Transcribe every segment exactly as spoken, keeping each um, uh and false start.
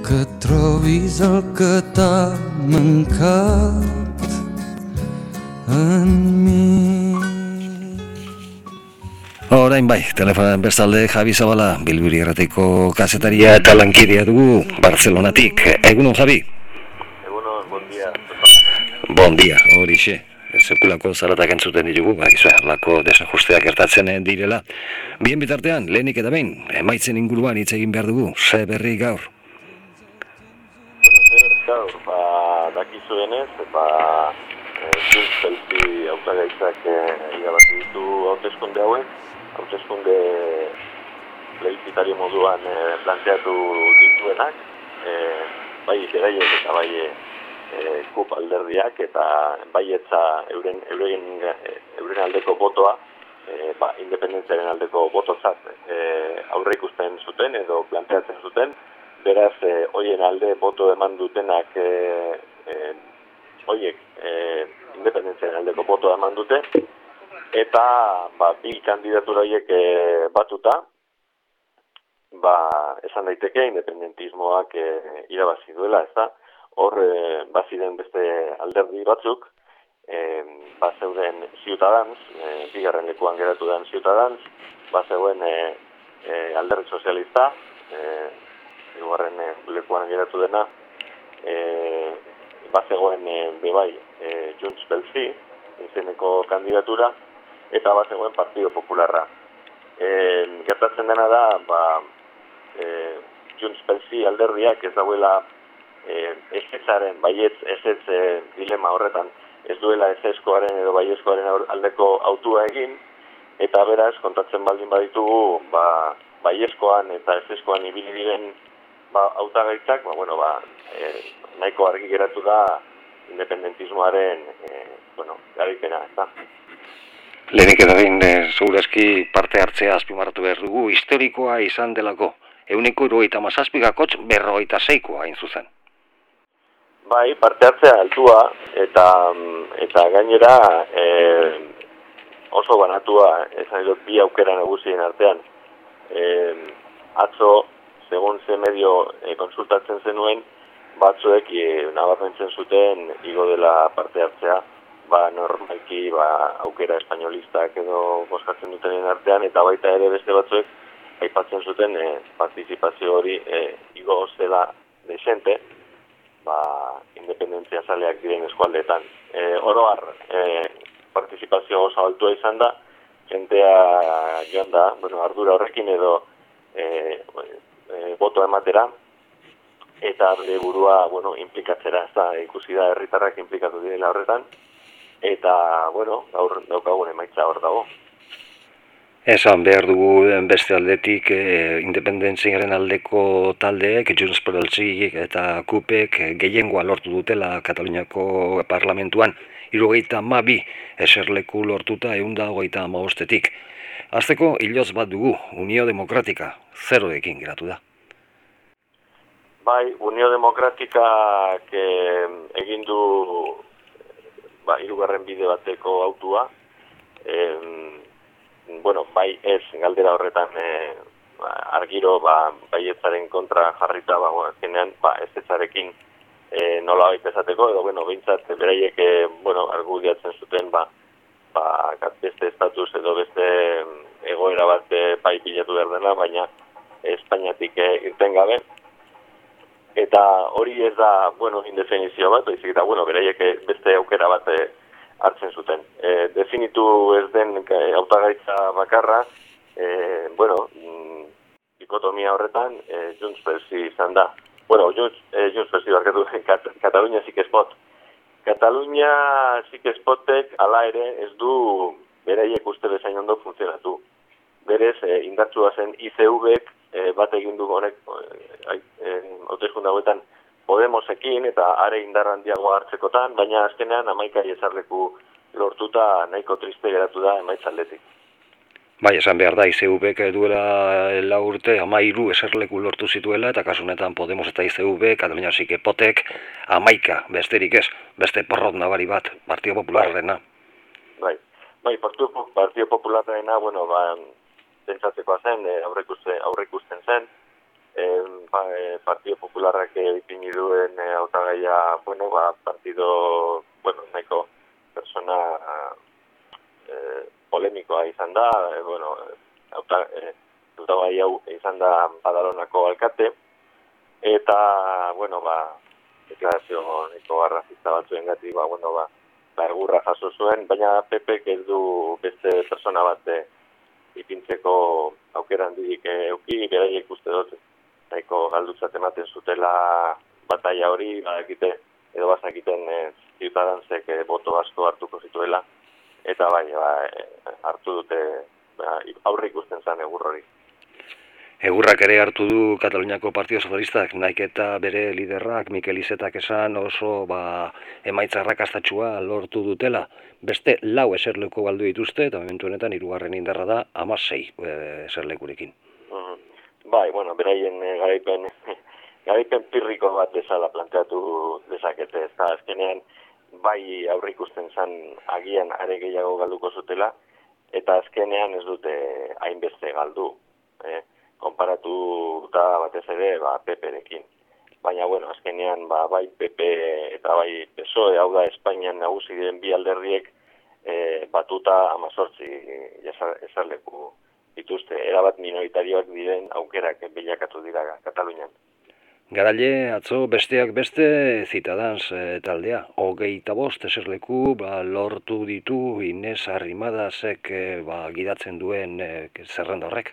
que trobis el que t'ha mancat en mi. Orain bai, telefonan bestalde Javi Zabala, Bilbiri Erratiko kazetaria eta lankidea dugu Barcelonatik. Egunon, Javi? Egunon, bon dia. Bon dia, horixe. Sekulako zaratak entzuten ditugu, bakizue, lako desajusteak gertatzen direla. Bien bitartean, lehenik eta behin, emaitzen inguruan hitz egin behar dugu, ze berri gaur? Bueno, ze berri gaur, ba, dakizuenez, ba, Junts Pelsi hautagaitzak irabazi ditu hauteskunde hauek, hauteskunde plebiscitario moduan eh, planteatu dituenak, eh, bai beraiek eta bai E, kup alderdiak eta baietza euren, euren, euren aldeko botoa, e, ba, independentziaren aldeko bototzat e, aurre ikusten zuten edo planteatzen zuten, beraz, e, hoien alde boto eman dutenak e, e, hoiek e, independentziaren aldeko botoa eman dute, eta ba, bi kandidatura horiek e, batuta, ba, esan daiteke independentismoak e, irabazi duela, ez da? Hor, e, baziren beste alderdi batzuk, e, bazeuden Ciutadans, e, bigarren lekuan geratu den Ciutadans, bazeuen e, e, alderdi sozialista, e, bigarren lekuan geratu dena, e, bazegoen e, bebai e, Junts Pelsi, izeneko kandidatura, eta bazegoen Partido Popularra. E, gertatzen dena da, ba, e, Junts Pelsi alderdiak ez dauela Eh, ezetzaren, baietz ezetz eh, dilema horretan, ez duela ezezkoaren edo baiezkoaren aldeko autua egin, eta beraz, kontatzen baldin baditugu, ba, baiezkoan eta ezezkoan ibili diren ba, hautagaitzak, ba, bueno, ba, eh, nahiko argi geratu da independentismoaren eh, bueno, garaipena, ez da. Lehenik eta behin, segurazki parte hartzea azpimarratu behar dugu, historikoa izan delako, euneko hirurogeita hamazazpikakotx berrogeita seikoa hain zuzen. Bai, parte hartzea altua eta eta gainera e, oso banatua, esan dut bi aukera nagusien artean. E, atzo, segun ze medio e, konsultatzen zenuen, batzuek e, nabarmentzen zuten igo dela parte hartzea, ba normalki ba, aukera espainolistak edo bozkatzen dutenen artean, eta baita ere beste batzuek aipatzen zuten e, partizipazio hori e, igo zela desente, ba, independentzia zaleak diren eskualdeetan. E, oroar, e, partizipazio oso altua izan da, jentea joan da, bueno, ardura horrekin edo e, e, boto ematera, eta bere burua, bueno, implikatzera, ez da, ikusi da herritarrak implikatu direla horretan, eta, bueno, gaur daukagun emaitza hor dago. Esan behar dugu beste aldetik eh, independentziaren aldeko taldeek, Junts Pelsi eta Kupek eh, gehiengoa lortu dutela Kataluniako parlamentuan, hirurogeita hamabi eserleku lortuta ehun eta hogeita hamabostetik. Hasteko hiloz bat dugu, Unio Demokratika, zeroekin geratu da. Bai, Unio Demokratikak eh, egin du ba, hirugarren bide bateko autua, eh, bueno, bai ez galdera horretan e, argiro ba, baietzaren kontra jarrita, ba, azkenean, ba, ez etzarekin e, nola baita esateko, edo, bueno, behintzat, beraiek, e, bueno, argudiatzen zuten, ba, ba, beste estatus edo beste egoera bat e, bai bilatu behar dela, baina Espainiatik e, irten gabe. Eta hori ez da, bueno, indefinizio bat, baizik eta, bueno, beraiek beste aukera bat e, hartzen zuten. E, definitu ez den hautagaitza bakarra, e, bueno, dikotomia horretan, e, Junts Pelsi izan da. Bueno, Junts, e, Junts Pelsi barkatu, Kat, Katalunia Zik Spot. Katalunia Zik Spotek ala ere ez du beraiek uste bezain ondo funtzionatu. Berez, e, indartsua zen I C V-ek e, bat egin du honek, hauteskunde hauetan, Podemosekin eta are indar handiago hartzekotan, baina azkenean hamaika ezarleku lortuta nahiko triste geratu da emaitza aldetik. Bai, esan behar da, I C V-ek duela lau urte hamairu eserleku lortu zituela, eta kasu honetan Podemos eta I C V, Katalunia Zik Spotek hamaika, besterik ez, beste porrot nabari bat, Partido Popularrena. Bai, bai, Partido Popularrena, bueno, ba, pentsatzekoa zen, aurreikusten zen, eh, ba, eh, Partido Popularrak ipini duen eh, hautagaia, bueno, ba, partido, bueno, nahiko persona eh, polemikoa izan da, eh, bueno, hauta, eh, hautagai hau izan da Badalonako alkate, eta, bueno, ba, deklarazio nahiko arrazista batzuengatik, ba, bueno, ba, ba, egurra jaso zuen, baina P Pek ez du beste persona bat eh, ipintzeko aukera handirik euki, beraiek uste dut nahiko galdutzat ematen zutela bataia hori, badakite edo bazakiten eh, Ciutadansek eh, boto asko hartuko zituela, eta bai, ba, eh, hartu dute ba, aurre ikusten zen egur hori. Egurrak ere hartu du Kataluniako Partido Sozialistak, naik eta bere liderrak Mikel Izetak esan oso ba, emaitza arrakastatsua lortu dutela. Beste lau eserleku galdu dituzte, eta momentu honetan hirugarren indarra da hamasei eserlekurekin. Mm-hmm. Bai, bueno, beraien eh, garaipen, garaipen pirriko bat bezala planteatu dezakete, ez da azkenean bai aurre ikusten zen agian are gehiago galduko zutela, eta azkenean ez dute hainbeste galdu. Eh? Konparatu da batez ere ba, P Perekin. Baina, bueno, azkenean ba, bai P P eta bai P S O E, hau da Espainian nagusi diren bi alderdiek e, batuta hamazortzi eserleku dituzte. Erabat minoritarioak diren aukerak bilakatu dira Katalunian. Garaile, atzo besteak beste Ciutadans e, taldea. Hogeita bost eserleku ba, lortu ditu Inés Arrimadasek e, ba, gidatzen duen e, zerrenda horrek.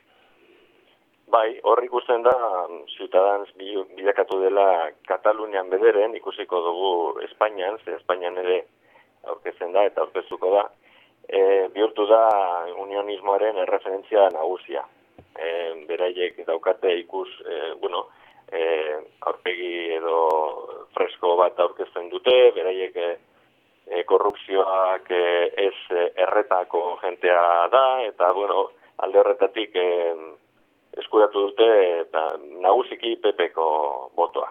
Bai, hor ikusten da, Ciutadans bilakatu dela Katalunian bederen, ikusiko dugu Espainian, ze Espainian ere aurkezten da eta aurkeztuko da, e, bihurtu da unionismoaren erreferentzia nagusia. E, beraiek daukate ikus, e, bueno, e, aurpegi edo fresko bat aurkezten dute, beraiek e, korrupzioak e, ez erretako jentea da, eta, bueno, alde horretatik e, eskuratu dute eta nagusiki P Peko botoa.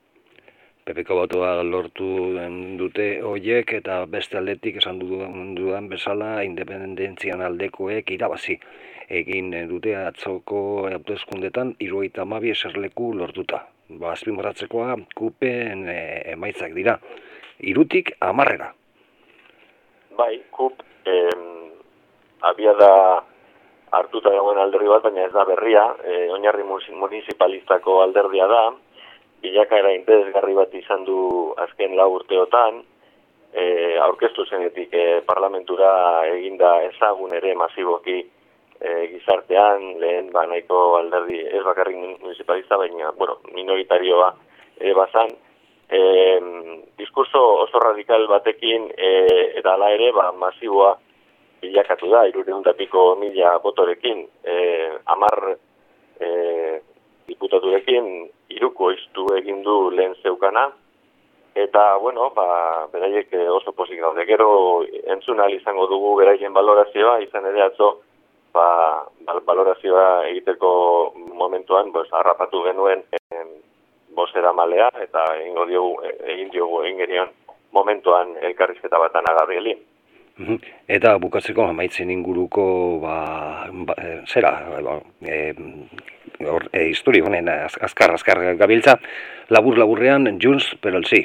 P Peko botoa lortu dute hoiek eta beste aldetik esan dudan bezala independentzian aldekoek irabazi egin dute atzoko hauteskundetan hirurogeita hamabi eserleku lortuta. Ba, azpimarratzekoa Kupen e, emaitzak dira. Hirutik hamarrera. Bai, Kup eh, abia da hartuta dagoen alderdi bat, baina ez da berria, e, Oinarri municipalistako alderdia da, bilakaera interesgarri bat izan du azken lau urteotan, e, aurkeztu zenetik e, parlamentura eginda ezagun ere masiboki e, gizartean, lehen ba, nahiko alderdi ez bakarrik municipalista, baina bueno, minoritarioa ere bazan, e, diskurso oso radikal batekin e, eta ala ere ba, masiboa bilakatu da, hirurehun eta piko mila botorekin, eh, hamar eh, diputaturekin hiruko iztu egin du lehen zeukana, eta, bueno, ba, beraiek oso pozik daude. Gero entzun ahal izango dugu beraien balorazioa, izan ere atzo, ba, balorazioa egiteko momentuan, pues, harrapatu genuen eh, bozera malea, eta egingo diogu, egin diogu egin genion momentuan elkarrizketa batan Gabrieli. Eta bukatzeko amaitzen inguruko ba, ba, zera e, or, e, historia honen azkar azkar gabiltza labur laburrean Junts pel Sí.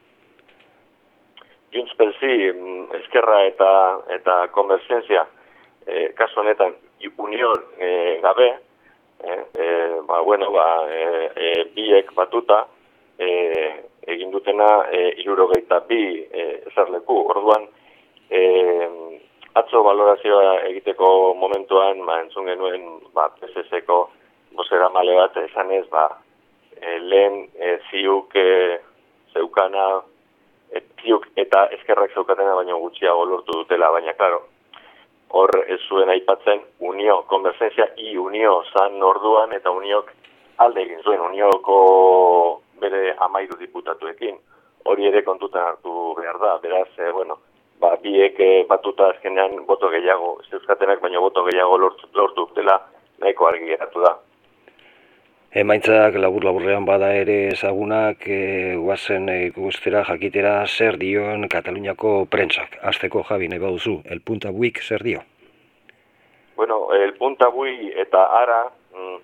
Junts pel Sí, Eskerra eta eta Konvergentzia e, kasu honetan union e, gabe, e, e, ba bueno, ba e, e, biek batuta e, egin dutena e, hirurogeita bi e, eserleku. Orduan E, atzo balorazioa egiteko momentuan ba, entzun genuen ba, P S Eko bozera male bat esanez ba, e, lehen e, ziuk e, zeukana e, ziuk eta eskerrak zeukatena baino gutxiago lortu dutela, baina klaro hor ez zuen aipatzen unio, konvergentzia i unio zan orduan eta uniok alde egin zuen unioko bere hamairu diputatuekin, hori ere kontutan hartu behar da, beraz, e, bueno, ba, biek batuta azkenean boto gehiago, zeuzkatenak baina boto gehiago lortu, lortu dela nahiko argi geratu da. Emaitzak labur-laburrean bada ere ezagunak e, guazen ikustera jakitera zer dion Kataluniako prentsak. Hasteko Javi nahi baduzu, El Puntabuik zer dio? Bueno, El Puntabui eta Ara mm,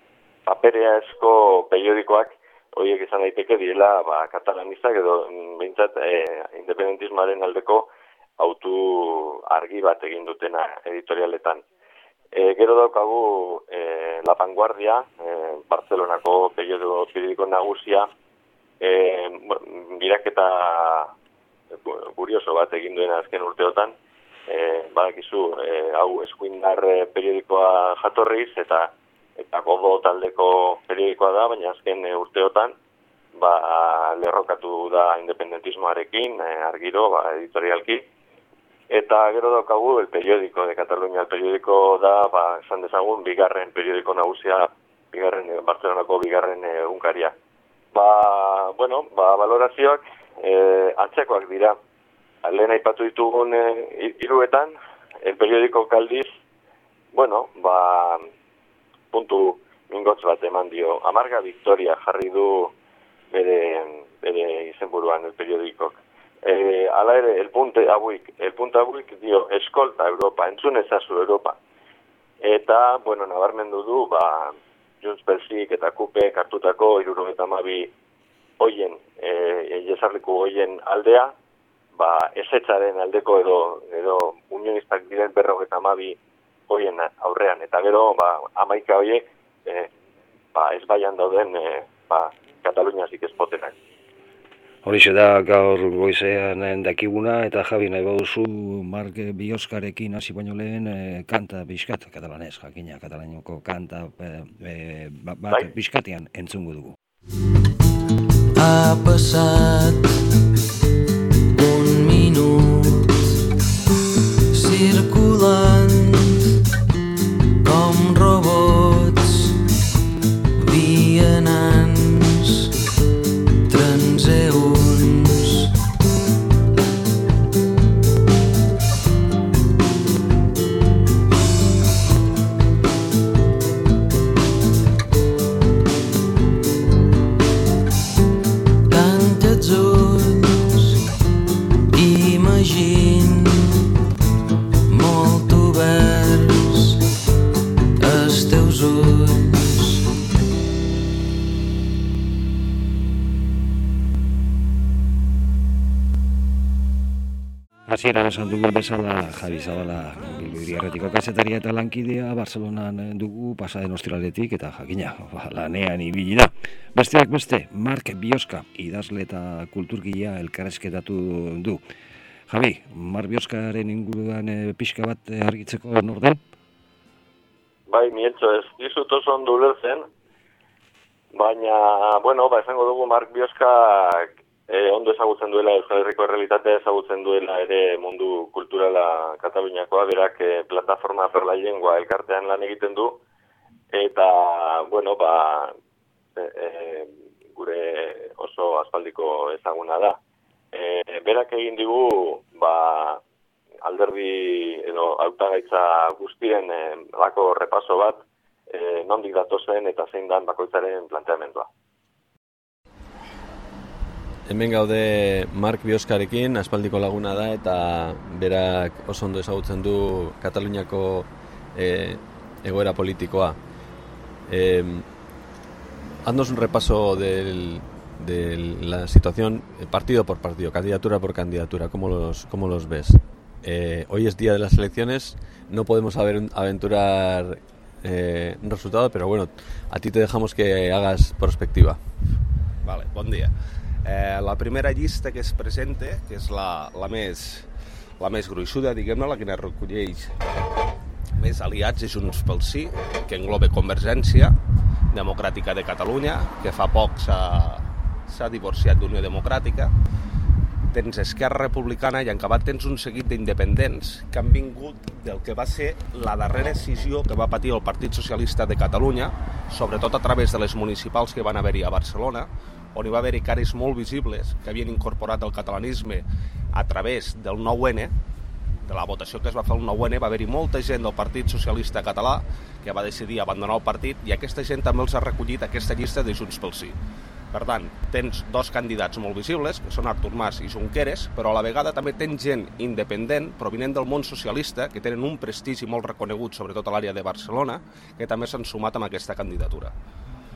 papereazko periodikoak horiek izan daiteke direla ba, katalanistak edo behintzat e, independentismoaren aldeko autu argi bat egin dutena editorialetan. E, gero daukagu e, La Vanguardia, e, Barcelonako periodiko, periodiko nagusia, e, biraketa kurioso bat egin duena azken urteotan, e, badakizu, e, hau eskuindar periodikoa jatorriz eta eta godo taldeko periodikoa da, baina azken e, urteotan ba, lerrokatu da independentismoarekin, e, argiro, ba, editorialki. Eta gero daukagu el periódico de Cataluña, el periódico da, ba, esan dezagun, bigarren periodiko nagusia, bigarren, Barcelonako bigarren e, unkaria. Ba, bueno, ba, valorazioak e, antzekoak dira. Lehen aipatu ditugun e, hiruetan, el periódico kaldiz, bueno, ba, puntu mingotz bat eman dio. Amarga Victoria jarri du bere, bere izenburuan el periodikok. Eh, ala ere, el punte hauik, el punte hauik dio, eskolta Europa, entzun ezazu Europa. Eta, bueno, nabarmendu du, ba, Junts pel Sí eta Kupek hartutako hirurogeita hamabi hoien, eh, jesarliku hoien aldea, ba, esetzaren aldeko edo, edo unionistak diren berrogeita hamabi hoien aurrean. Eta gero, ba, hamaika hoiek, eh, ba, ez baian dauden, eh, ba, Kataluniazik ezpotenak. Horixe da gaur goizean dakiguna eta Javi nahi baduzu Mark Bioskarekin hasi baino lehen e, kanta bizkat katalanez, jakina katalainoko kanta e, e, bat bizkatean entzungo dugu. Ha passat un minut circulant com robots vianants transeünts. Hasieran esan dugu bezala Javi Zabala Bilbo Hiriarretiko kazetaria eta lankidea Barcelonan dugu pasaden ostiraletik eta jakina ba, lanean ibili da. Besteak beste, Mark Bioska idazle eta kulturgilea elkarrizketatu du. Javi, Mark Bioskaren inguruan e, pixka bat argitzeko nor den? Bai, Mieltxo, ez dizut oso ondo ulertzen, baina, bueno, ba, esango dugu Mark Bioskak E, ondo ezagutzen duela, Euskal Herriko errealitatea ezagutzen duela ere mundu kulturala Kataluniakoa, berak e, plataforma per la lengua elkartean lan egiten du, eta, bueno, ba, e, e, gure oso aspaldiko ezaguna da. E, berak egin digu, ba, alderdi edo hautagaitza guztien e, lako repaso bat, e, nondik datozen eta zein dan bakoitzaren planteamendua. Hemen gaude Mark Bioskarekin, aspaldiko laguna da eta berak oso ondo ezagutzen du Kataluniako eh, egoera politikoa. Eh, haznos un repaso del, de la situación partido por partido, candidatura por candidatura, ¿cómo los, cómo los ves? Eh, hoy es día de las elecciones, no podemos aventurar eh, un resultado, pero bueno, a ti te dejamos que hagas prospectiva. Vale, bon dia. Eh, la primera llista que es presenta, que és la, la, més, la més gruixuda, diguem-ne, la que ne recolleix més aliats és Junts pel Sí, que engloba Convergència Democràtica de Catalunya, que fa poc s'ha divorciat d'Unió Democràtica. Tens Esquerra Republicana i en acabat tens un seguit d'independents que han vingut del que va ser la darrera escissió que va patir el Partit Socialista de Catalunya, sobretot a través de les municipals que van haver-hi a Barcelona, on hi va haver-hi cares molt visibles que havien incorporat el catalanisme a través del nou ene, de la votació que es va fer el nou ene, va haver-hi molta gent del Partit Socialista Català que va decidir abandonar el partit i aquesta gent també els ha recollit aquesta llista de Junts pel Sí. Per tant, tens dos candidats molt visibles, que són Artur Mas i Junqueras, però a la vegada també tens gent independent, provinent del món socialista, que tenen un prestigi molt reconegut, sobretot a l'àrea de Barcelona, que també s'han sumat amb aquesta candidatura.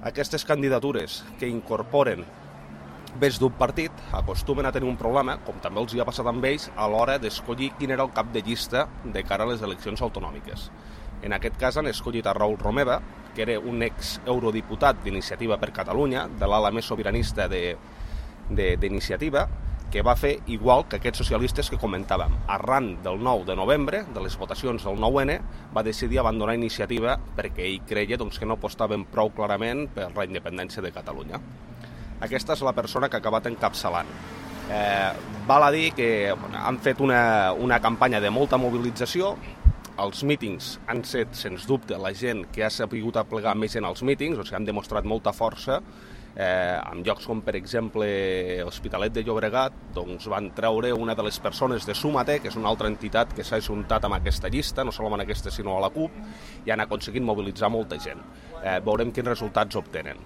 Aquestes candidatures que incorporen vés d'un partit acostumen a tenir un problema, com també els hi ha passat amb ells, a l'hora d'escollir quin era el cap de llista de cara a les eleccions autonòmiques. En aquest cas han escollit a Raül Romeva, que era un ex-eurodiputat d'Iniciativa per Catalunya, de l'ala més sobiranista d'Iniciativa, que va fer igual que aquests socialistes que comentàvem. Arran del nou de novembre, de les votacions del nou ene, va decidir abandonar Iniciativa perquè ell creia doncs, que no apostaven prou clarament per la independència de Catalunya. Aquesta és la persona que ha acabat encapçalant. Eh, val a dir que bueno, han fet una, una campanya de molta mobilització. Els mítings han set, sens dubte, la gent que ha sabut aplegar més gent als mítings, o sigui, han demostrat molta força. Eh, en llocs com, per exemple, Hospitalet de Llobregat, doncs van treure una de les persones de Sumate, que és una altra entitat que s'ha ajuntat amb aquesta llista, no solament aquesta, sinó a la CUP, i han aconseguit mobilitzar molta gent. Eh, veurem quins resultats obtenen.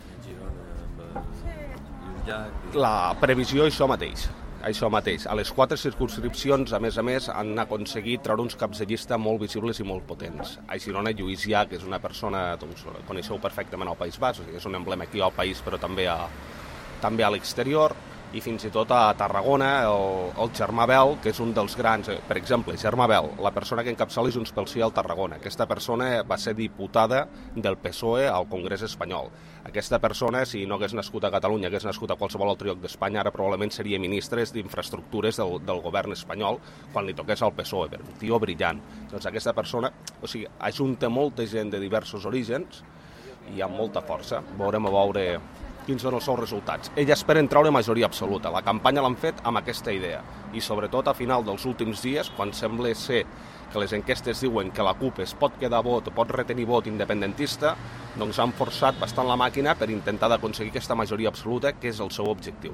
La previsió és això mateix. Això mateix. A les quatre circumscripcions, a més a més, han aconseguit treure uns caps de llista molt visibles i molt potents. A Girona, Lluís Llach, que és una persona, doncs, coneixeu perfectament al País Basc, o sigui, és un emblema aquí al país, però també a, també a l'exterior, i fins i tot a Tarragona, el, el Germà Bel, que és un dels grans, per exemple, Germà Bel, la persona que encapçala Junts pel Sí al Tarragona. Aquesta persona va ser diputada del P S O E al Congrés espanyol. Aquesta persona, si no hagués nascut a Catalunya, hagués nascut a qualsevol altre lloc d'Espanya, ara probablement seria ministre d'Infraestructures del, del govern espanyol quan li toqués al P S O E, un tio brillant. Doncs aquesta persona, o sigui, ajunta molta gent de diversos orígens i amb molta força. Veurem a veure quins són els seus resultats. Ella espera treure majoria absoluta. La campanya l'han fet amb aquesta idea. I sobretot a final dels últims dies, quan sembla ser que les enquestes diuen que la CUP es pot quedar vot o pot retenir vot independentista, doncs han forçat bastant la màquina per intentar d'aconseguir aquesta majoria absoluta, que és el seu objectiu.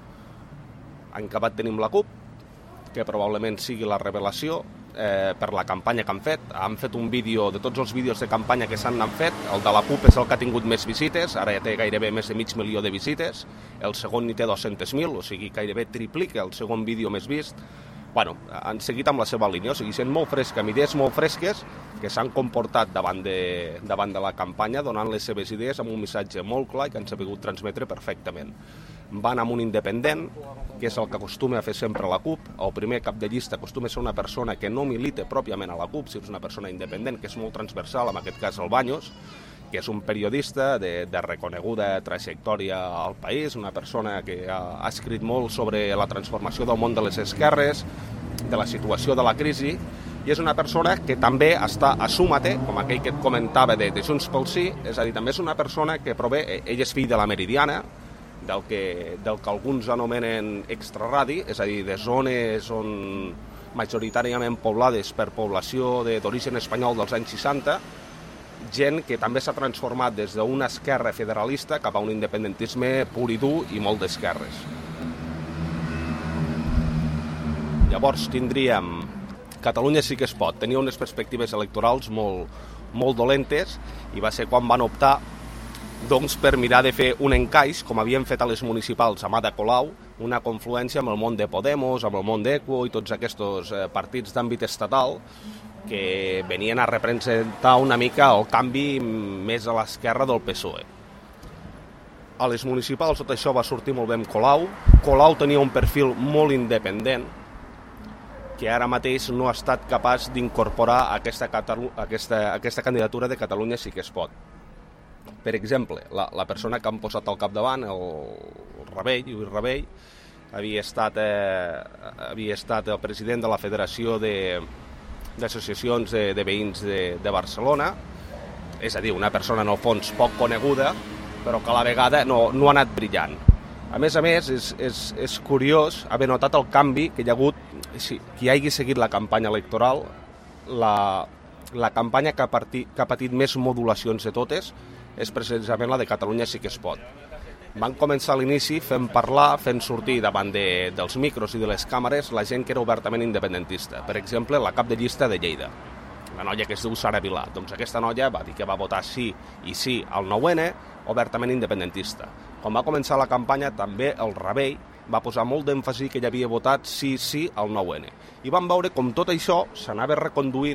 En acabat tenim la CUP, que probablement sigui la revelació eh, per la campanya que han fet. Han fet un vídeo, de tots els vídeos de campanya que s'han fet, el de la CUP és el que ha tingut més visites, ara ja té gairebé més de mig milió de visites, el segon n'hi té dos-centes mil, o sigui, gairebé triplica el segon vídeo més vist. Bueno, han seguit amb la seva línia, o sigui, sent molt fresca, amb idees molt fresques, que s'han comportat davant de, davant de la campanya, donant les seves idees amb un missatge molt clar i que han sabut transmetre perfectament. Van amb un independent, que és el que acostuma a fer sempre la CUP. El primer cap de llista acostuma a ser una persona que no milita pròpiament a la CUP, si és una persona independent, que és molt transversal, en aquest cas el Baños, que és un periodista de, de reconeguda trajectòria al país, una persona que ha, ha escrit molt sobre la transformació del món de les esquerres, de la situació de la crisi, i és una persona que també està a Súmate, com aquell que et comentava de, de Junts pel Sí, és a dir, també és una persona que prové, ell és fill de la Meridiana, del que, del que alguns anomenen extraradi, és a dir, de zones on majoritàriament poblades per població d'origen espanyol dels anys seixanta, gent que també s'ha transformat des d'una esquerra federalista cap a un independentisme pur i dur i molt d'esquerres. Llavors tindríem Catalunya sí que es pot. Tenia unes perspectives electorals molt, molt dolentes i va ser quan van optar doncs, per mirar de fer un encaix, com havien fet a les municipals amb Ada Colau, una confluència amb el món de Podemos, amb el món d'Equo i tots aquests eh, partits d'àmbit estatal que venien a representar una mica el canvi més a l'esquerra del P S O E. A les municipals tot això va sortir molt bé amb Colau. Colau tenia un perfil molt independent que ara mateix no ha estat capaç d'incorporar aquesta, aquesta, aquesta candidatura de Catalunya sí que es pot. Per exemple, la, la persona que han posat al capdavant, el Rabell, Lluís Rabell, havia estat, eh, havia estat el president de la Federació de d'associacions de, de veïns de, de Barcelona, és a dir, una persona en el fons poc coneguda, però que a la vegada no, no ha anat brillant. A més a més, és, és, és curiós haver notat el canvi que hi ha hagut, si, qui hagi seguit la campanya electoral, la, la campanya que ha, partit, que ha patit més modulacions de totes és precisament la de Catalunya sí que es pot. Van començar a l'inici fent parlar, fent sortir davant de, dels micros i de les càmeres la gent que era obertament independentista. Per exemple, la cap de llista de Lleida, la noia que es diu Sara Vilà. Doncs aquesta noia va dir que va votar sí i sí al nou ene, obertament independentista. Quan va començar la campanya, també el Rabell va posar molt d'èmfasi que ell havia votat sí sí al nou ene. I vam veure com tot això s'anava reconduint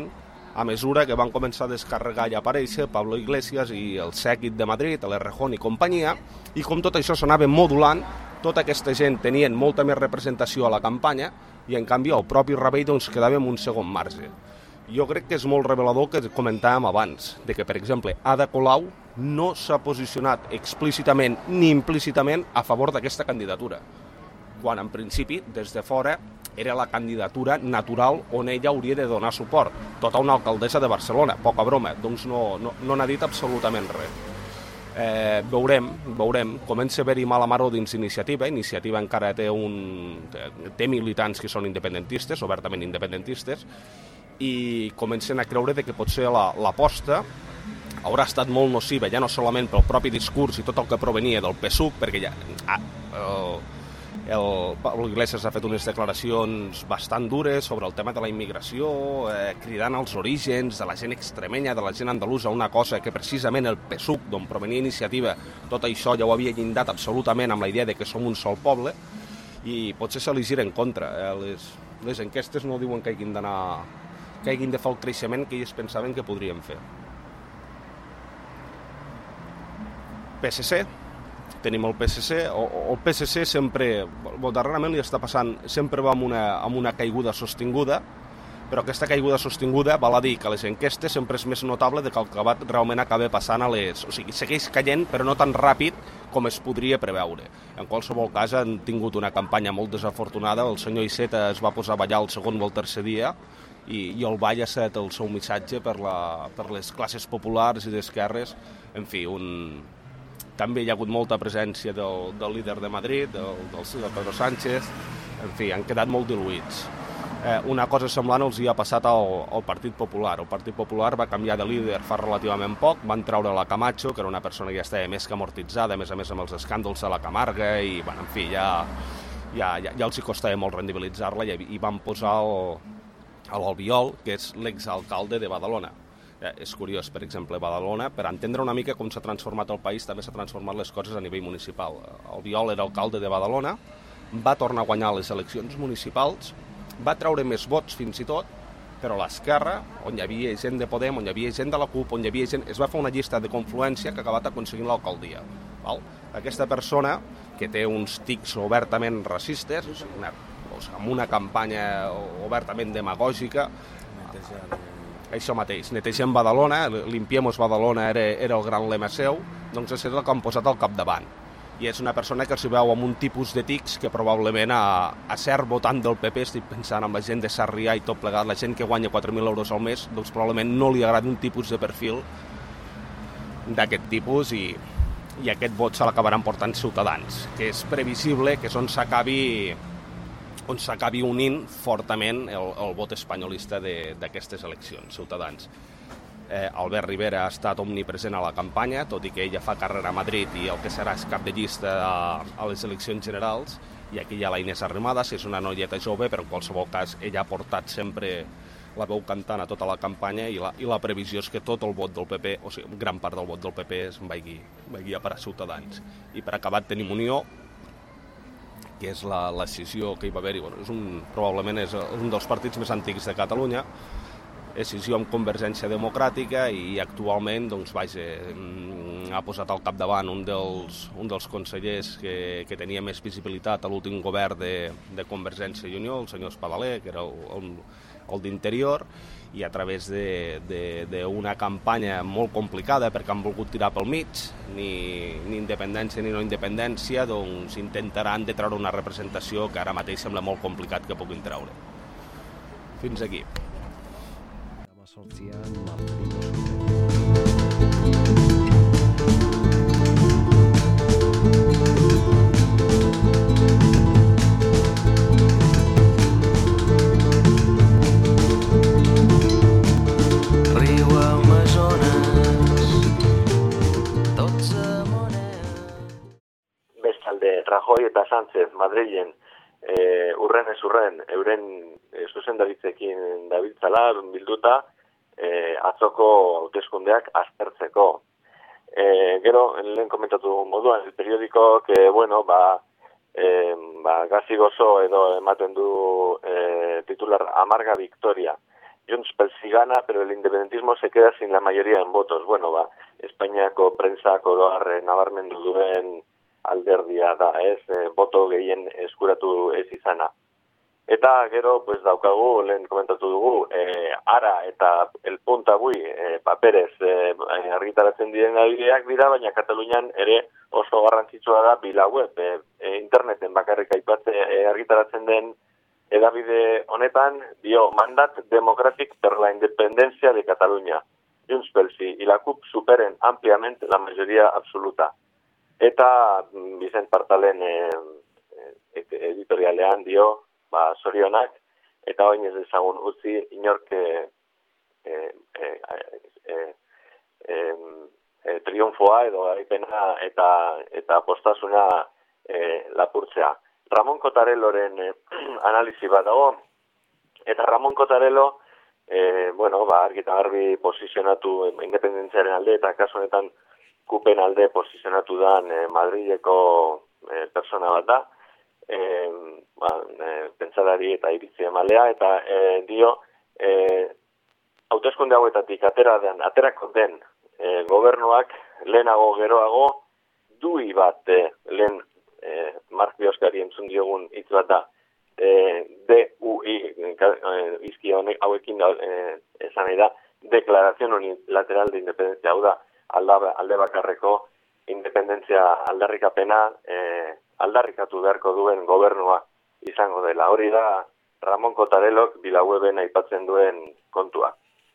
a mesura que van començar a descarregar i a aparèixer Pablo Iglesias i el Séquit de Madrid, l'Errejón i companyia, i com tot això s'anava modulant, tota aquesta gent tenien molta més representació a la campanya i en canvi el propi Rabell doncs, quedava en un segon marge. Jo crec que és molt revelador que comentàvem abans, de que, per exemple, Ada Colau no s'ha posicionat explícitament ni implícitament a favor d'aquesta candidatura, quan en principi, des de fora, era la candidatura natural on ella hauria de donar suport. Tota una alcaldessa de Barcelona, poca broma, doncs no, no, no n'ha dit absolutament res. Eh, veurem, veurem, comença a haver-hi mala maró dins Iniciativa, Iniciativa encara té, un, té militants que són independentistes, obertament independentistes, i comencen a creure que potser l'aposta haurà estat molt nociva, ja no solament pel propi discurs i tot el que provenia del P S U C, perquè ja... Ah, el, El Pablo Iglesias ha fet unes declaracions bastant dures sobre el tema de la immigració, eh, cridant als orígens de la gent extremenya, de la gent andalusa, una cosa que precisament el P S U C, d'on provenia Iniciativa, tot això ja ho havia llindat absolutament amb la idea de que som un sol poble, i potser se li gira en contra. Eh? Les, les enquestes no diuen que hagin d'anar, que hagin de fer el creixement que ells pensaven que podrien fer. P S C. Tenim el P S C, el P S C sempre, darrerament li està passant, sempre va amb una, amb una caiguda sostinguda, però aquesta caiguda sostinguda val a dir que a les enquestes sempre és més notable de que el que realment acaba passant a les... O sigui, segueix caient, però no tan ràpid com es podria preveure. En qualsevol cas, han tingut una campanya molt desafortunada, el senyor Iceta es va posar a ballar el segon o el tercer dia, i, i el ball ha estat el seu missatge per, la, per les classes populars i d'esquerres, en fi, un... També hi ha hagut molta presència del, del líder de Madrid, del, del Pedro Sánchez, en fi, han quedat molt diluïts. Eh, una cosa semblant els hi ha passat al, al Partit Popular. El Partit Popular va canviar de líder fa relativament poc, van treure la Camacho, que era una persona que ja estava més que amortitzada, a més a més amb els escàndols de la Camarga, i bueno, en fi, ja, ja, ja, ja els hi costava molt rendibilitzar-la, i, i van posar l'Albiol, que és l'exalcalde de Badalona. Eh, és curiós, per exemple, Badalona, per entendre una mica com s'ha transformat el país, també s'ha transformat les coses a nivell municipal. Albiol era alcalde de Badalona, va tornar a guanyar les eleccions municipals, va treure més vots fins i tot, però a l'esquerra, on hi havia gent de Podem, on hi havia gent de la CUP, on hi havia gent... Es va fer una llista de confluència que ha acabat aconseguint l'alcaldia. Val? Aquesta persona, que té uns tics obertament racistes, una, o sigui, amb una campanya obertament demagògica, això mateix, netegem Badalona, limpiemos Badalona era, era el gran lema seu, doncs és el que han posat al capdavant. I és una persona que s'hi veu amb un tipus de tics que probablement a, a cert votant del P P, estic pensant en la gent de Sarrià i tot plegat, la gent que guanya quatre mil euros al mes, doncs probablement no li agrada un tipus de perfil d'aquest tipus, i, i aquest vot se l'acabaran portant Ciutadans, que és previsible que és on s'acabi on s'acabi unint fortament el, el vot espanyolista d'aquestes eleccions, Ciutadans. Eh, Albert Rivera ha estat omnipresent a la campanya, tot i que ella fa carrera a Madrid i el que serà és cap de llista a, a les eleccions generals, i aquí hi ha la Inés Arrimadas, és una noieta jove, però en qualsevol cas ella ha portat sempre la veu cantant a tota la campanya, i la, i la previsió és que tot el vot del P P, o sigui, gran part del vot del P P es vagi, vagi a parar a Ciutadans. I per acabar tenim Unió, que és la, la escissió que hi va haver-hi. Bueno, és un, probablement és un dels partits més antics de Catalunya, escissió amb Convergència Democràtica, i actualment doncs, vaja, ha posat al capdavant un dels, un dels consellers que, que tenia més visibilitat a l'últim govern de, de Convergència i Unió, el senyor Espadaler, que era el, el, el d'Interior, i a través d'una campanya molt complicada, perquè han volgut tirar pel mig, ni, ni independència ni no independència, doncs intentaran de treure una representació que ara mateix sembla molt complicat que puguin treure. Fins aquí. Rajoy eta Sánchez Madrilen e, urren ez urren euren e, zuzendaritzekin dabiltzala bilduta e, atzoko hauteskundeak aztertzeko. E, gero, lehen komentatu moduan, el periodiko, que, bueno, ba, e, ba, gazi gozo edo ematen du e, titular Amarga Victoria. Junts pel Sí gana, pero el independentismo se queda sin la mayoría en votos. Bueno, ba, Espainiako prensak oroar nabarmendu duen alderdia da, ez, e, boto gehien eskuratu ez izana. Eta gero, pues daukagu, lehen komentatu dugu, e, Ara eta El Punta Bui e, paperez e, argitaratzen diren adibideak dira, baina Katalunian ere oso garrantzitsua da bila web, e, e, interneten bakarrik aipatze e, argitaratzen den edabide honetan, dio, mandat democrátic per la independencia de Cataluña. Junts pel Sí y la C U P superen ampliamente la mayoría absoluta. Eta Vicent Partalen e, e, editorialean dio, ba, sorionak, eta oin ez ezagun utzi inork e, e, e, e, e, e, triunfoa edo gaipena eta, eta postasuna e, lapurtzea. Ramon Cotarelloren e, analisi bat dago, eta Ramon Cotarello, e, bueno, ba, argi eta garbi posizionatu independentziaren alde, eta kasu honetan kupen alde posizionatu dan e, Madrileko e, persona bat da, e, ba, e, pentsalari eta iritzi emalea, eta e, dio, e, hauteskunde hauetatik atera den, aterako den e, gobernuak lehenago geroago dui bat e, lehen e, Mark Bioskari entzun diogun hitz bat da, e, D U I e, izki honek hauekin e, esan nahi da, Declaración Unilateral de Independencia, hau da, alda, alde bakarreko independentzia aldarrikapena e, aldarrikatu beharko duen gobernua izango dela. Hori da Ramon Cotarellok Bilaueben aipatzen duen kontua.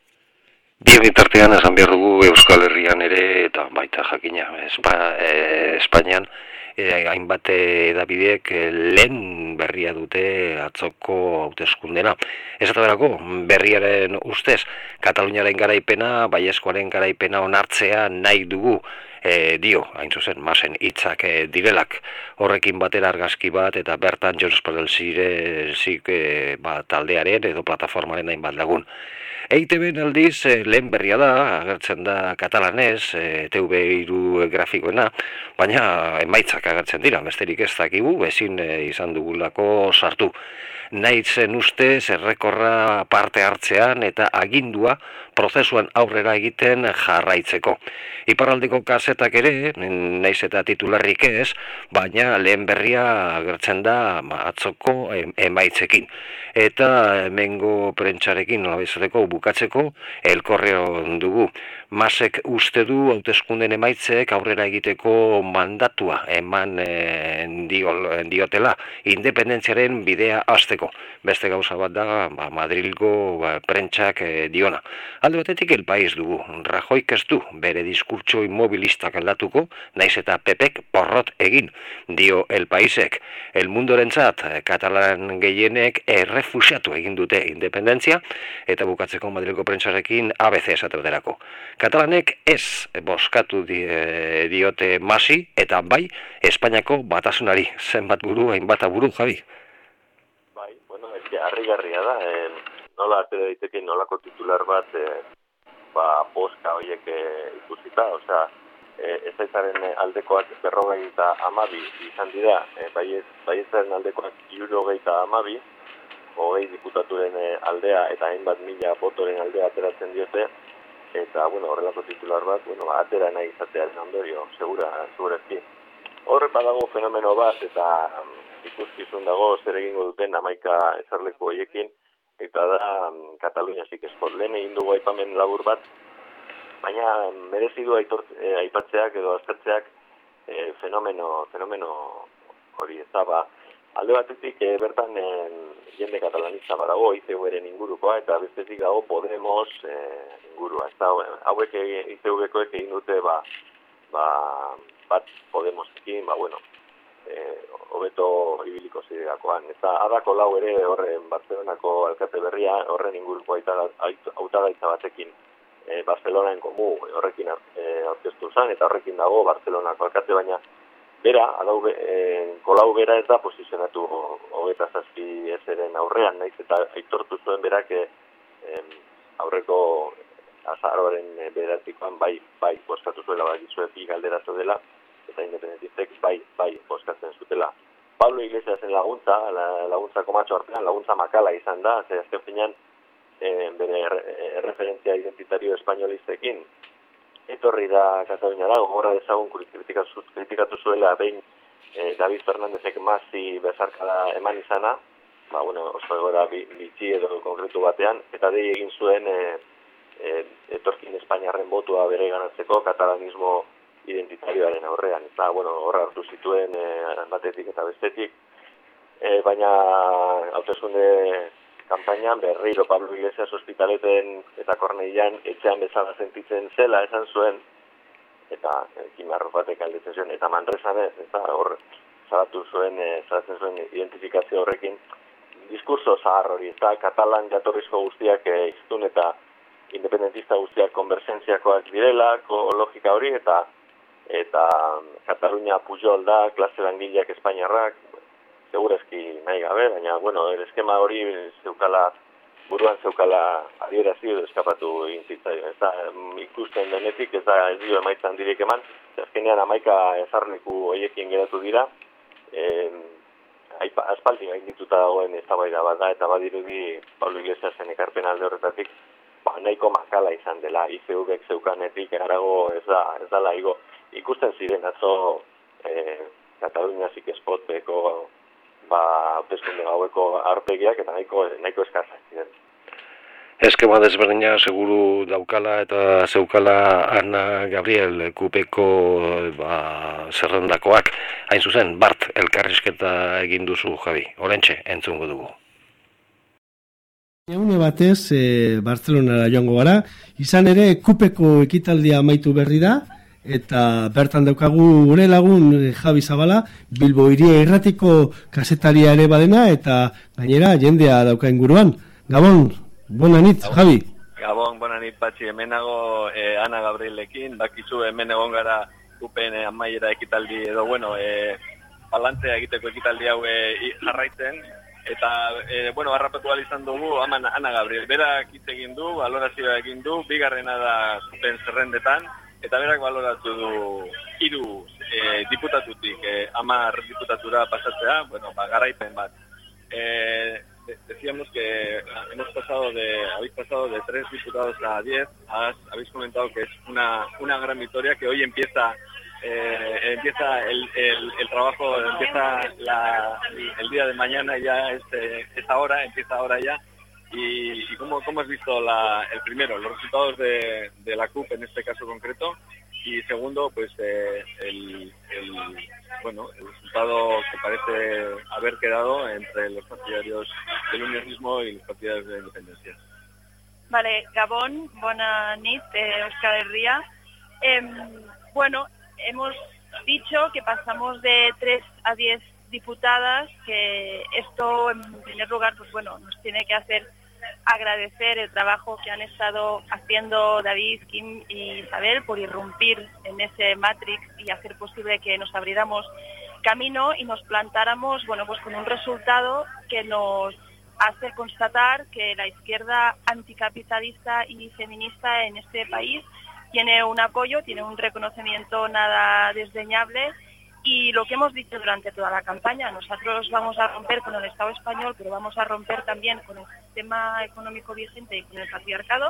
Bi bitartean esan behar dugu Euskal Herrian ere, eta baita jakina, Espa, e, Espainian, e, hainbat edabideek lehen berria dute atzoko hauteskundena. Ez eta berako, berriaren ustez, Kataluniaren garaipena, baiezkoaren garaipena onartzea nahi dugu, E, dio, hain zuzen, masen hitzak e, direlak, horrekin batera argazki bat, eta bertan Junts pel Sí e, ba, taldearen edo plataformaren hainbat lagun. E I Te Be aldiz, e, lehen berria da, agertzen da katalanez, e, T V hiru grafikoena, baina emaitzak agertzen dira, besterik ez dakigu, ezin e, izan dugulako sartu. Nahi zen ustez errekorra parte hartzean eta agindua prozesuan aurrera egiten jarraitzeko. Iparraldeko kasetak ere, naiz eta titularrik ez, baina lehen berria agertzen da atzoko emaitzekin. Eta hemengo prentsarekin nolabizateko bukatzeko elkorreo dugu. Masek uste du hauteskunden emaitzek aurrera egiteko mandatua eman e, dio, diotela independentziaren bidea hasteko. Beste gauza bat da ba, Madrilgo ba, prentsak e, diona. Alde batetik El País dugu. Rajoyk ez du bere diskurtso inmobilistak aldatuko, naiz eta Pepek porrot egin, dio El Paísek. El Mundorentzat katalan gehienek errefusiatu egin dute independentzia, eta bukatzeko Madrilgo prentsarekin A B C esaterderako. Katalanek ez boskatu di, e, diote Masi, eta bai Espainiako batasunari, zenbat buru, hainbat buru, Javi. Bai, bueno, ez que harrigarria da, eh, nola atera daiteke nolako titular bat, eh, ba, boska horiek eh, ikusita, osea, eh, ezaizaren aldekoak berrogei eta amabi izan dira, eh, baiezaren aldekoak hirurogei eta amabi, hogei diputaturen eh, aldea eta hainbat mila botoren aldea ateratzen diote, eta, bueno, horrelako titular bat, bueno, ba, atera nahi izatearen ondorio, segura, segurezki. Horre badago fenomeno bat, eta um, ikuskizun dago zer egingo duten hamaika ezarleku horiekin, eta da um, Katalunia Sikesport. Lehen egin dugu aipamen labur bat, baina merezi du aitor, eh, aipatzeak edo aztertzeak eh, fenomeno, fenomeno hori ez da, ba, alde batetik eh, bertan eh, jende katalanista badago, I T V-eren ingurukoa, eta bestetik dago Podemos eh, ingurua. Ez da, hauek I T V-koek egin dute, ba, ba, bat Podemosekin, ba, bueno, hobeto eh, ibiliko ziderakoan. Eta adako lau ere horren Barcelonako alkate berria, horren inguruko hautagaitza batekin eh, Barcelonaen komu horrekin eh, aurkeztu zen, eta horrekin dago Barcelonako alkate, baina bera, adau, eh, kolau bera eta posizionatu hogeta zazpi ezeren aurrean, naiz eta aitortu zuen berak eh, aurreko azaroaren bederatikoan bai, bai, boskatu zuela, bai, zuen bi galderatu dela, eta independentistek bai, bai, boskatzen zutela. Pablo Iglesiasen laguntza, la, laguntza komatxo artean, laguntza makala izan da, ze azken finean e, bere er, referentzia identitario espainolistekin etorri da Kataluniara, gogorra dezagun kritikatu, kritikatu zuela behin e, David Fernandezek Masi bezarkada eman izana, ba, bueno, oso egoera bitxi edo konkretu batean, eta dei egin zuen e, e, etorkin Espainiarren botua bere ganatzeko katalanismo identitarioaren aurrean. Eta, bueno, horra hartu zituen e, batetik eta bestetik, e, baina hauteskunde kanpainan berriro Pablo Iglesias Ospitaleten eta Korneilan etxean bezala sentitzen zela esan zuen, eta Kimarro batek aldetzen zuen, eta Manresan ez, eta hor zaratu zuen, e, zaratzen zuen identifikazio horrekin, diskurso zahar hori, eta katalan jatorrizko guztiak e, iztun eta independentista guztiak konversentziakoak direla, logika hori, eta eta Katalunia Pujol da, klase langileak Espainiarrak, segurezki nahi gabe, baina, bueno, el eskema hori zeukala, buruan zeukala adierazi edo eskapatu egin zitzaio. Ez da, ikusten denetik, ez da, ez dio emaitzan direk eman, azkenean hamaika ezarleku horiekin geratu dira, e, aspaldi gaindituta dagoen eztabaida bat da, eta badirudi Pablo Iglesiasen ekarpen alde horretatik, ba, nahiko makala izan dela, I C V-ek zeukanetik erago ez da, ez da laigo. Ikusten ziren atzo e, Katalunia Zikespoteko ba, hauteskunde gaueko arpegiak eta nahiko, nahiko eskarrak ziren. Eskema desberdina seguru daukala eta zeukala Ana Gabriel Kupeko ba, zerrendakoak. Hain zuzen, Bart elkarrizketa egin duzu, Javi. Orentxe, entzungo dugu. Egune batez, e, Bartzelonara joango gara, izan ere Kupeko ekitaldia amaitu berri da, eta bertan daukagu gure lagun Javi Zabala, Bilbo Hiria Irratiko kasetaria ere badena, eta gainera jendea dauka inguruan. Gabon, bona nit, Javi. Gabon, bona nit, Patxi, hemenago eh, Ana Gabrielekin, bakizu hemen egon gara Kupen eh, amaiera ekitaldi edo, bueno, eh, balantzea egiteko ekitaldi hau eh, jarraitzen, eta, e, bueno, harrapatu izan dugu, aman Ana Gabriel, berak hitz egin du, balorazioa egin du, bigarrena da Kupen zerrendetan, eta berak baloratu du hiru e, diputatutik, e, hamar diputatura pasatzea, bueno, ba, garaipen bat. E, decíamos que hemos pasado de, habéis pasado de tres diputados a diez, has, habéis comentado que es una, una gran victoria, que hoy empieza eh, empieza el, el, el trabajo, empieza la, el día de mañana, ya es, eh, es ahora, empieza ahora ya. ¿Y, y cómo, cómo has visto la, el primero, los resultados de, de la C U P en este caso concreto? Y segundo, pues eh, el, el, bueno, el resultado que parece haber quedado entre los partidarios del unionismo y los partidarios de la independencia. Vale, Gabón, bona nit, eh, Óscar Herría. Eh, bueno, hemos dicho que pasamos de tres a diez diputadas, que esto en primer lugar, pues bueno, nos tiene que hacer agradecer el trabajo que han estado haciendo David, Kim y Isabel por irrumpir en ese Matrix y hacer posible que nos abriéramos camino y nos plantáramos, bueno, pues con un resultado que nos hace constatar que la izquierda anticapitalista y feminista en este país tiene un apoyo, tiene un reconocimiento nada desdeñable. Y lo que hemos dicho durante toda la campaña, nosotros vamos a romper con el Estado español, pero vamos a romper también con el sistema económico vigente y con el patriarcado,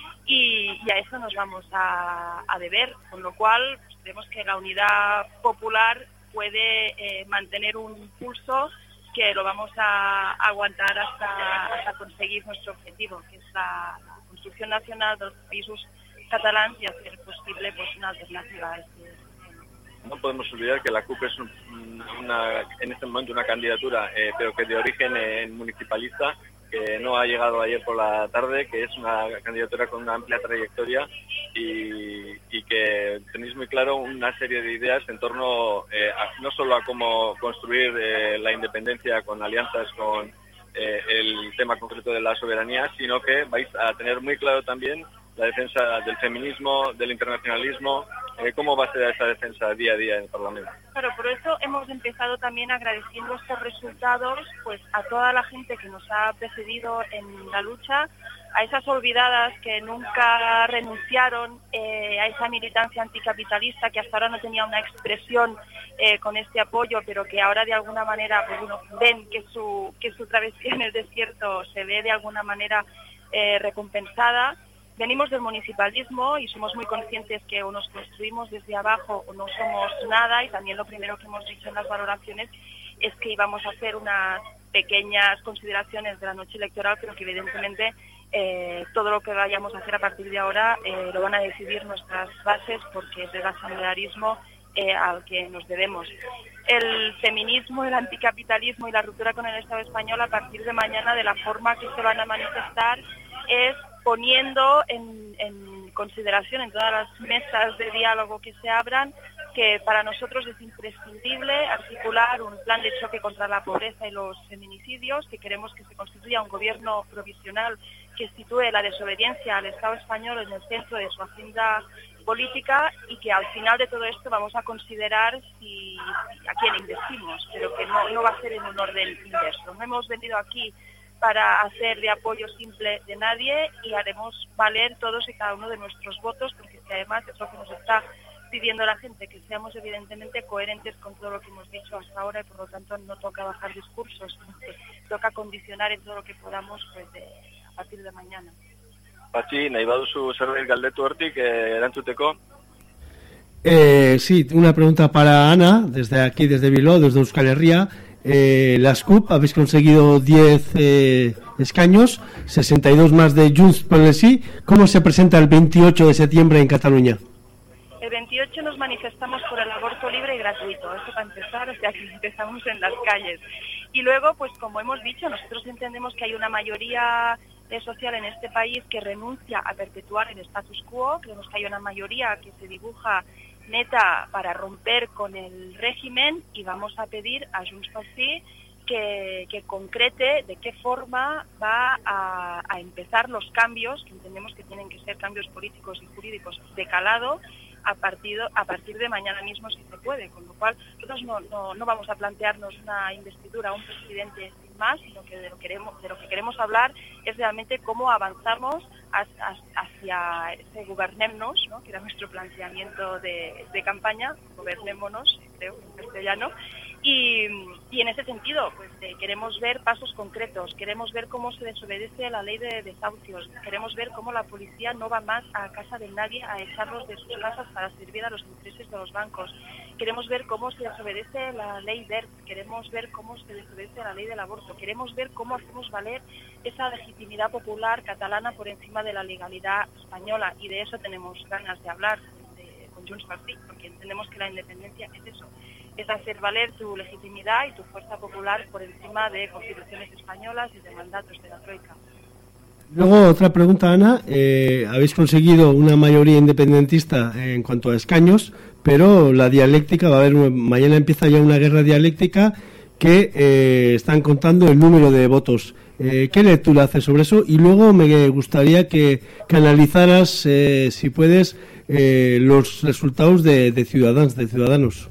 y, y a eso nos vamos a, a deber, con lo cual pues, creemos que la unidad popular puede eh, mantener un pulso que lo vamos a, a aguantar hasta, hasta conseguir nuestro objetivo, que es la, la construcción nacional de los países catalanes y hacer posible pues, una alternativa a este. No podemos olvidar que la C U P es un, una, en este momento una candidatura, eh, pero que de origen eh, municipalista, que no ha llegado ayer por la tarde, que es una candidatura con una amplia trayectoria y, y que tenéis muy claro una serie de ideas en torno eh, a, no solo a cómo construir eh, la independencia con alianzas con eh, el tema concreto de la soberanía, sino que vais a tener muy claro también la defensa del feminismo, del internacionalismo. Eh, ¿Cómo va a ser esa defensa día a día en el Parlamento? Claro, por eso hemos empezado también agradeciendo estos resultados pues a toda la gente que nos ha precedido en la lucha, a esas olvidadas que nunca renunciaron, eh, a esa militancia anticapitalista que hasta ahora no tenía una expresión eh, con este apoyo, pero que ahora de alguna manera pues, bueno, ven que su, que su travesía en el desierto se ve de alguna manera eh, recompensada. Venimos del municipalismo y somos muy conscientes que o nos construimos desde abajo o no somos nada, y también lo primero que hemos dicho en las valoraciones es que íbamos a hacer unas pequeñas consideraciones de la noche electoral, pero que evidentemente eh, todo lo que vayamos a hacer a partir de ahora eh, lo van a decidir nuestras bases, porque es el asamblearismo eh, al que nos debemos. El feminismo, el anticapitalismo y la ruptura con el Estado español a partir de mañana, de la forma que se van a manifestar, es poniendo en, en consideración en todas las mesas de diálogo que se abran que para nosotros es imprescindible articular un plan de choque contra la pobreza y los feminicidios, que queremos que se constituya un gobierno provisional que sitúe la desobediencia al Estado español en el centro de su agenda política, y que al final de todo esto vamos a considerar si a quién investimos, pero que no, no va a ser en un orden inverso. No hemos venido aquí para hacer de apoyo simple de nadie, y haremos valer todos y cada uno de nuestros votos, porque si además es lo que nos está pidiendo la gente, que seamos evidentemente coherentes con todo lo que hemos dicho hasta ahora, y por lo tanto no toca bajar discursos, sino que toca condicionar en todo lo que podamos pues, de, a partir de mañana. Patxi, nahi baduzu zerbait galdetu hortik eh, erantzuteko? Eh, sí, una pregunta para Ana, desde aquí, desde Bilbao, desde Euskal Herria. Eh, las C U P habéis conseguido diez eh, escaños, sesenta y dos más de Junts por el Sí. ¿Cómo se presenta el veintiocho de septiembre en Cataluña? El veintiocho nos manifestamos por el aborto libre y gratuito, eso para empezar, o sea que empezamos en las calles. Y luego, pues como hemos dicho, nosotros entendemos que hay una mayoría eh, social en este país que renuncia a perpetuar el status quo, creemos que hay una mayoría que se dibuja neta para romper con el régimen, y vamos a pedir a Junts pel Sí que, que concrete de qué forma va a, a empezar los cambios, que entendemos que tienen que ser cambios políticos y jurídicos de calado, a partir, a partir de mañana mismo si se puede, con lo cual nosotros no, no, no vamos a plantearnos una investidura, un presidente sin más, sino que de lo, queremos, de lo que queremos hablar es realmente cómo avanzamos hacia ese gobernémonos, ¿no?, que era nuestro planteamiento de, de campaña, gobernémonos, creo, en castellano. Y, y en ese sentido, pues eh, queremos ver pasos concretos, queremos ver cómo se desobedece la ley de desahucios, queremos ver cómo la policía no va más a casa de nadie a echarlos de sus casas para servir a los intereses de los bancos, queremos ver cómo se desobedece la ley D E R T, queremos ver cómo se desobedece la ley del aborto, queremos ver cómo hacemos valer esa legitimidad popular catalana por encima de la legalidad española, y de eso tenemos ganas de hablar de, con Junts pel Sí, porque entendemos que la independencia es eso, es hacer valer tu legitimidad y tu fuerza popular por encima de constituciones españolas y de mandatos de la Troika. Luego, otra pregunta, Ana. Eh, habéis conseguido una mayoría independentista en cuanto a escaños, pero la dialéctica, va a haber, mañana empieza ya una guerra dialéctica que eh, están contando el número de votos. Eh, ¿Qué lectura haces sobre eso? Y luego me gustaría que, que analizaras, eh, si puedes, eh, los resultados de, de Ciudadanos, de Ciudadanos.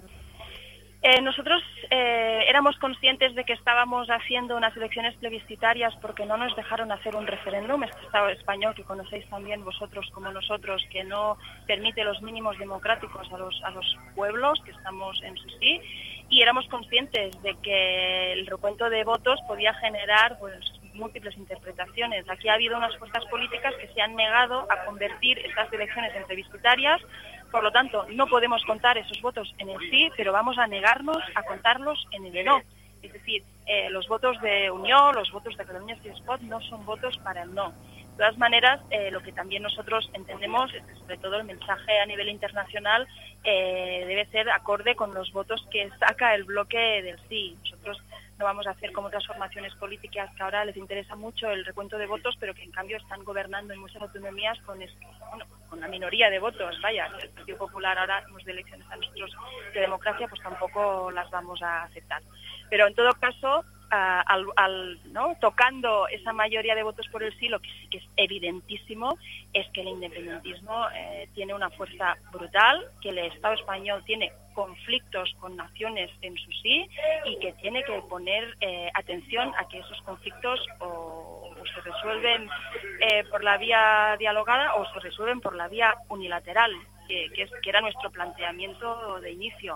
Eh, nosotros eh, éramos conscientes de que estábamos haciendo unas elecciones plebiscitarias porque no nos dejaron hacer un referéndum, este Estado español que conocéis también vosotros como nosotros, que no permite los mínimos democráticos a los, a los pueblos que estamos en su sí, y éramos conscientes de que el recuento de votos podía generar pues, múltiples interpretaciones. Aquí ha habido unas fuerzas políticas que se han negado a convertir estas elecciones en plebiscitarias. Por lo tanto, no podemos contar esos votos en el sí, pero vamos a negarnos a contarlos en el no. Es decir, eh, los votos de Unión, los votos de Catalunya Sí es Pot no son votos para el no. De todas maneras, eh, lo que también nosotros entendemos es que sobre todo el mensaje a nivel internacional eh, debe ser acorde con los votos que saca el bloque del sí. Nosotros no vamos a hacer como otras formaciones políticas que ahora les interesa mucho el recuento de votos, pero que en cambio están gobernando en muchas autonomías con, bueno, con la minoría de votos. Vaya, el Partido Popular ahora hemos de elecciones a nosotros de democracia, pues tampoco las vamos a aceptar. Pero en todo caso, Uh, al, al, ¿no? tocando esa mayoría de votos por el sí, lo que sí que es evidentísimo es que el independentismo eh, tiene una fuerza brutal, que el Estado español tiene conflictos con naciones en su sí y que tiene que poner eh, atención a que esos conflictos o, o se resuelven eh, por la vía dialogada o se resuelven por la vía unilateral, que, que, es, que era nuestro planteamiento de inicio.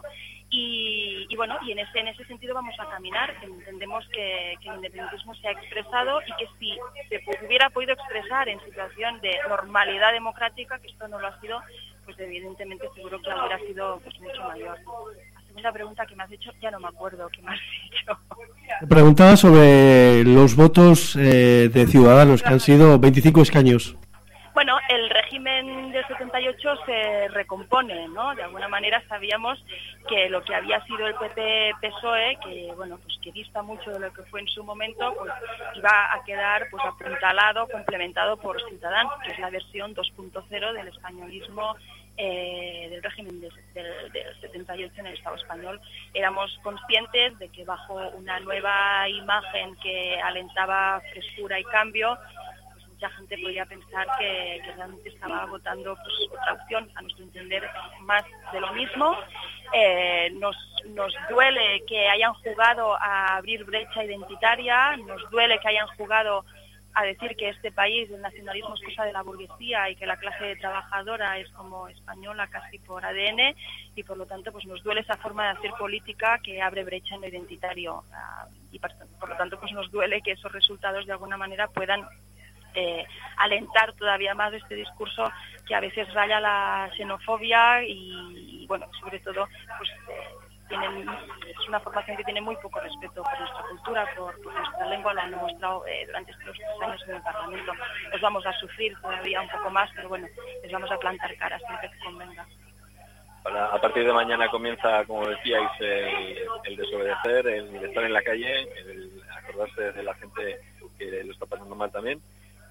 Y, y bueno, y en ese, en ese sentido vamos a caminar. Entendemos que, que el independentismo se ha expresado y que si se hubiera podido expresar en situación de normalidad democrática, que esto no lo ha sido, pues evidentemente seguro que hubiera sido pues, mucho mayor. La segunda pregunta que me has hecho, ya no me acuerdo qué me has dicho. Preguntaba sobre los votos eh, de Ciudadanos, que han sido veinticinco escaños. Bueno, el régimen del setenta y ocho se recompone, ¿no? De alguna manera sabíamos que lo que había sido el P P P S O E, que bueno, pues que dista mucho de lo que fue en su momento, pues iba a quedar pues apuntalado, complementado por Ciudadanos, que es la versión dos punto cero del españolismo eh, del régimen de, de, del setenta y ocho en el Estado español. Éramos conscientes de que bajo una nueva imagen que alentaba frescura y cambio, mucha gente podría pensar que, que realmente estaba votando pues, otra opción, a nuestro entender, más de lo mismo. Eh, nos, nos duele que hayan jugado a abrir brecha identitaria, nos duele que hayan jugado a decir que este país, el nacionalismo es cosa de la burguesía y que la clase trabajadora es como española casi por A D N, y por lo tanto pues nos duele esa forma de hacer política que abre brecha en lo identitario. Uh, y por, por lo tanto pues nos duele que esos resultados de alguna manera puedan Eh, alentar todavía más este discurso que a veces raya la xenofobia y, y bueno, sobre todo pues eh, tienen, es una formación que tiene muy poco respeto por nuestra cultura, por, por nuestra lengua, lo han demostrado eh, durante estos tres años en el Parlamento. Los vamos a sufrir todavía un poco más, pero bueno, les vamos a plantar cara siempre que convenga. Para, a partir de mañana comienza, como decíais, el, el desobedecer, el estar en la calle, el acordarse de la gente que lo está pasando mal también.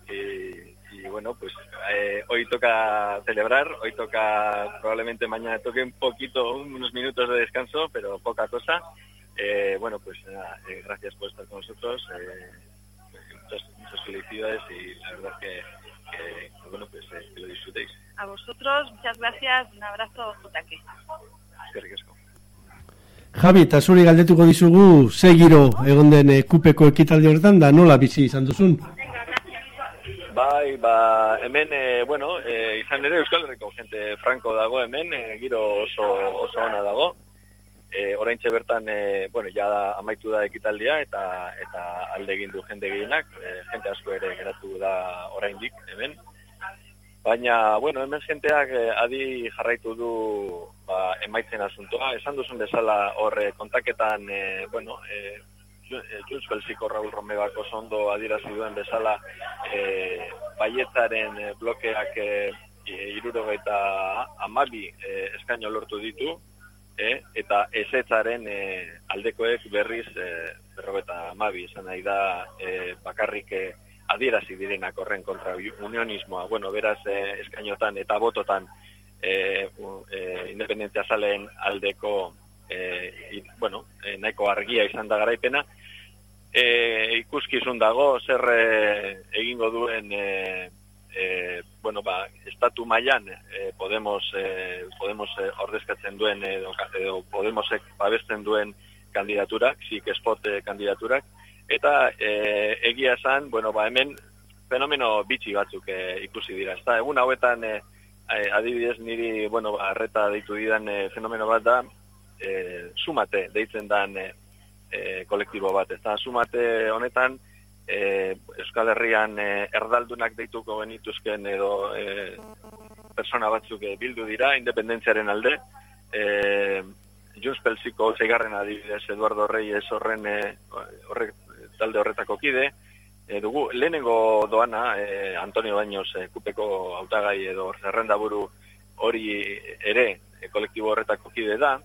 Y, y bueno, pues eh, hoy toca celebrar, hoy toca, probablemente mañana toque un poquito, unos minutos de descanso, pero poca cosa. Eh, bueno, pues nada, eh, gracias por estar con nosotros, eh, muchas, muchas felicidades y la verdad que, que, que bueno, pues eh, que lo disfrutéis. A vosotros, muchas gracias, un abrazo, Jotaque. Eskerrik asko. Javi, eta zuri galdetuko dizugu, ze giro egon den eh, kupeko ekitaldi horretan, da nola bizi izan duzun? Bai, ba, hemen, e, bueno, e, izan ere Euskal Herriko jente franko dago hemen, e, giro oso, oso ona dago. E, oraintxe bertan, e, bueno, ja da, amaitu da ekitaldia eta eta alde egin du jende gehienak, e, jente asko ere geratu da oraindik hemen. Baina, bueno, hemen jenteak e, adi jarraitu du ba, emaitzen asuntoa. Esan duzun bezala horre kontaketan, e, bueno, e, Junts Belsiko Raul Romevak oso ondo adierazi duen bezala e, baietzaren e, blokeak e, hirurogeita hamabi e, eskaino lortu ditu e, eta ezetzaren e, aldekoek berriz e, berrogeita hamabi esan nahi da e, bakarrik e, adierazi direnak horren kontra unionismoa. Bueno, beraz e, eskainotan eta bototan e, e, independentzia zaleen aldeko E, i, bueno, e, nahiko argia izan da garaipena. E, ikuskizun dago, zer e, egingo duen e, e, bueno, ba, estatu mailan e, Podemos, e, Podemos e, ordezkatzen duen edo, edo Podemosek babesten duen kandidaturak, zik espot e, kandidaturak, eta e, egia esan, bueno, ba, hemen fenomeno bitxi batzuk e, ikusi dira. Ezta, egun hauetan e, adibidez niri, bueno, ba, arreta deitu didan e, fenomeno bat da, E, sumate deitzen dan e, e, kolektibo bat. Eta sumate honetan e, Euskal Herrian e, erdaldunak deituko genituzken edo e, persona batzuk e, bildu dira independentziaren alde. E, Junts Belsiko seigarren adibidez Eduardo Reyes horren e, horrek, talde horretako kide. E, dugu lehenengo doana e, Antonio Baños e, kupeko hautagai edo zerrendaburu hori ere e, kolektibo horretako kide da.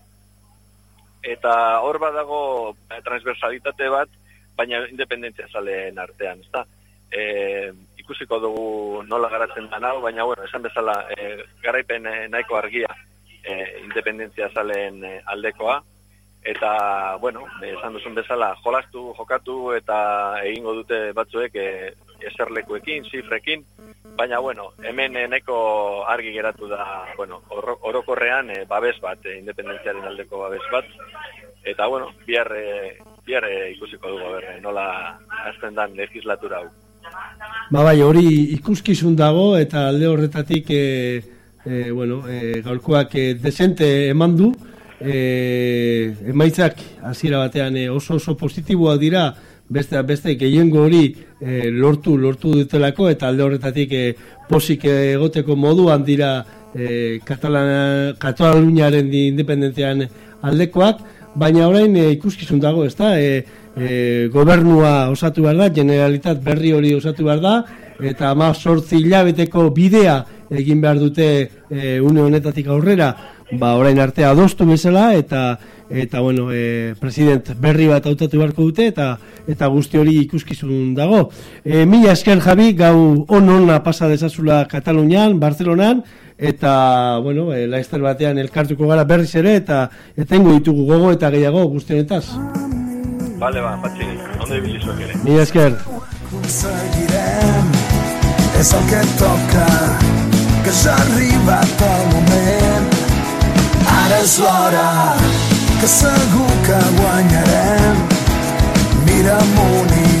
Eta hor badago transversalitate bat, baina independentzia zaleen artean, ezta? E, ikusiko dugu nola garatzen da hau, baina bueno, esan bezala e, garaipen e, nahiko argia e, independentzia zaleen e, aldekoa, eta bueno, esan duzun bezala jolastu, jokatu eta egingo dute batzuek e, eserlekuekin, zifrekin, baina bueno, hemen e, nahiko argi geratu da, bueno, orokorrean e, babes bat, e, independentziaren aldeko babes bat, eta bueno, bihar, e, bihar e, ikusiko dugu ber, nola hasten dan legislatura hau. Ba bai, hori ikuskizun dago eta alde horretatik e, e, bueno, e, gaurkoak e, desente eman du, e, emaitzak hasiera batean e, oso oso positiboak dira, beste beste gehiengo hori e, lortu lortu dutelako, eta alde horretatik e, posik egoteko moduan dira e, Katalana, Kataluniaren independentzian aldekoak, baina orain e, ikuskizun dago, ezta? E, e, gobernua osatu behar da, Generalitat berri hori osatu behar da, eta ama sortzi hilabeteko bidea egin behar dute e, une honetatik aurrera, ba orain arte adostu bezala, eta eta bueno, e, president berri bat hautatu beharko dute, eta eta guzti hori ikuskizun dago. E, mila esker Javi, gau on ona pasa dezazula Katalunian, Bartzelonan, eta bueno, e, laster batean elkartuko gara berriz ere, eta etengo ditugu gogo eta gehiago guzti honetaz. Vale, ba, patxini, ondo ibili zuek ere. Mila esker. Aconseguirem, és el que toca, que ja ha arribat el moment. Ara és l'hora, que segur que guanyarem. Mira amunt i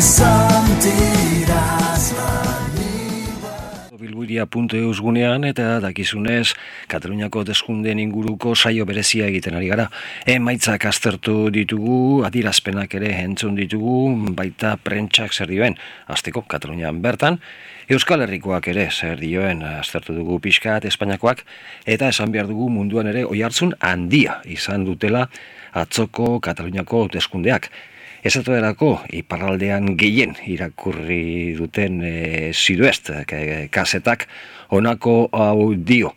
sentiràs la bilbuiria puntu eus gunean, eta dakizunez Kataluniako hauteskundeen inguruko saio berezia egiten ari gara. Emaitzak aztertu ditugu, adierazpenak ere entzun ditugu, baita prentsak zer dioen, hasteko Katalunian bertan, Euskal Herrikoak ere zer dioen aztertu dugu pixkat, Espainiakoak, eta esan behar dugu munduan ere oihartzun handia izan dutela atzoko Kataluniako hauteskundeak. Esatuerako iparraldean gehien irakurri duten e, Siduest e, kasetak honako hau dio.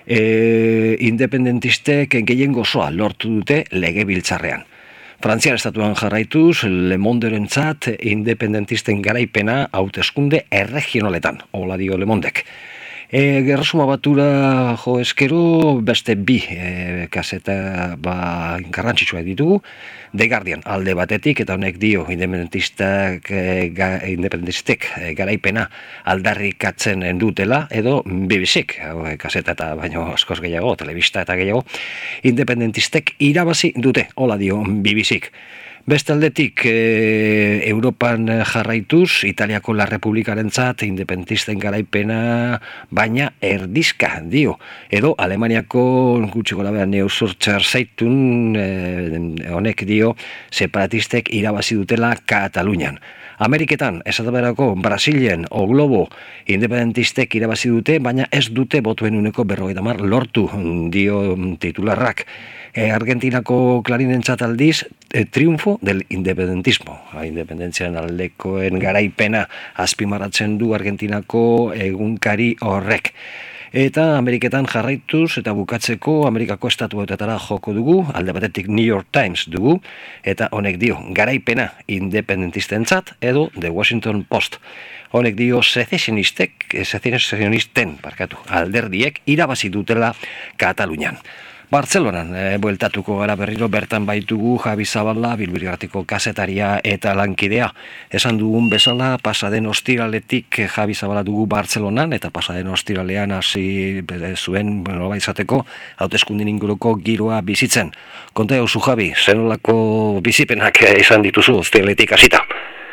E, independentistek gehien gozoa lortu dute legebiltzarrean. Frantziar estatuan jarraituz, Le Monderentzat independentisten garaipena hauteskunde erregionaletan, hola dio Le Mondek. E, Gerresuma Batura jo eskero beste bi e, kaseta ba, garrantzitsua ditugu, The Guardian alde batetik, eta honek dio independentistak e, ga, independentistek e, garaipena aldarrikatzen dutela, edo B B C-k, kaseta eta baino askoz gehiago, telebista eta gehiago, independentistek irabazi dute, hola dio B B C-k. Beste aldetik, e, Europan jarraituz, Italiako La Republikarentzat independentisten garaipena, baina erdizka dio. Edo Alemaniako gutxi gora Neusur Zeitung e, honek dio separatistek irabazi dutela Katalunian. Ameriketan, esataberako Brasilen o Globo independentistek irabazi dute, baina ez dute botuen uneko berrogeita hamar lortu, dio titularrak. E, Argentinako Clarinentzat aldiz, e, triunfo del independentismo. Independentzian aldekoen garaipena azpimarratzen du Argentinako egunkari horrek. Eta Ameriketan jarraituz eta bukatzeko Amerikako estatuetetara joko dugu, alde batetik New York Times dugu, eta honek dio garaipena independentistentzat edo The Washington Post. Honek dio secesionistek, secesionisten, barkatu, alderdiek irabazi dutela Katalunian. Bartzelonan, e, bueltatuko gara berriro, bertan baitugu Javi Zabala, Bilbirigatiko kasetaria eta lankidea. Esan dugun bezala, pasaden ostiraletik Javi Zabala dugu Bartzelonan, eta pasaden ostiralean hasi zuen, bueno, izateko, hauteskundeen inguruko giroa bizitzen. Konta eusu Javi, zenolako bizipenak izan dituzu ostiraletik hasita?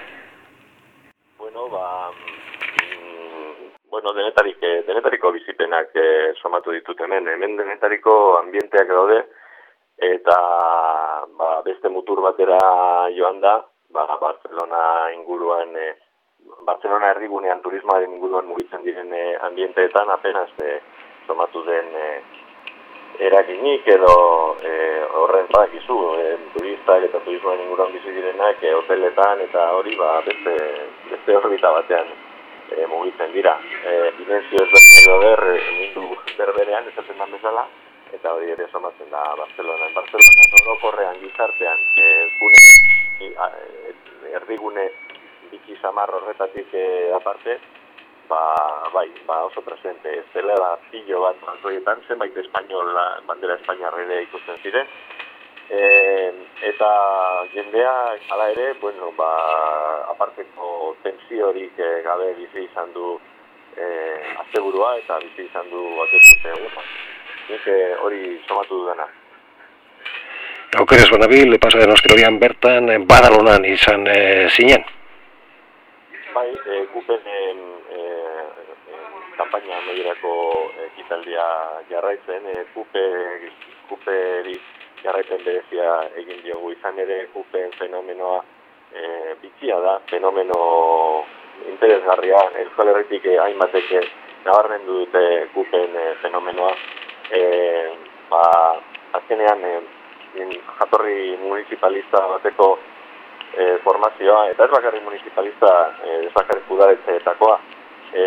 Bueno, ba... Bueno, denetarik, denetariko bizipenak eh, somatu ditut hemen. Hemen denetariko ambienteak daude, eta ba, beste mutur batera joan da, ba, Barcelona inguruan, eh, Barcelona herrigunean turismoaren inguruan mugitzen diren eh, ambienteetan apenas eh, somatu den eh, eraginik edo eh, horren badakizu, eh, turistak eta turismoaren inguruan bizi direnak eh, hoteletan eta hori ba, beste, beste orbita batean E, mugitzen dira. E, dimensio ezberdinak daude mundu berberean, esaten den bezala, eta hori ere somatzen da Barcelona. En Barcelona, orokorrean gizartean, e, gune, e, erdigune biki samar horretatik e, aparte, ba, bai, ba, oso presente. Ez dela da pillo bat balkoietan, zenbait espainol, bandera espainiarra ere ikusten ziren, E, eta jendea, hala ere, bueno, ba, aparteko tensiorik e, gabe bizi izan du e, asteburua eta bizi izan du hauteskunde eguna. Nik hori somatu dudana. Aukerez banabil, pasaden ostiralean bertan, Badalonan izan e, zinen? Bai, e, kupen e, e, kampaina medirako ekitaldia jarraitzen, e, kupe, kuperi jarraipen berezia egin diogu. Izan ere kupen fenomenoa e, bitxia da, fenomeno interesgarria. Euskal Herritik hainbatek nabarmendu dute kupen e, fenomenoa. E, ba, azkenean e, jatorri municipalista bateko e, formazioa, eta ez bakarrik municipalista, e, ez bakarrik udaletxeetakoa, e,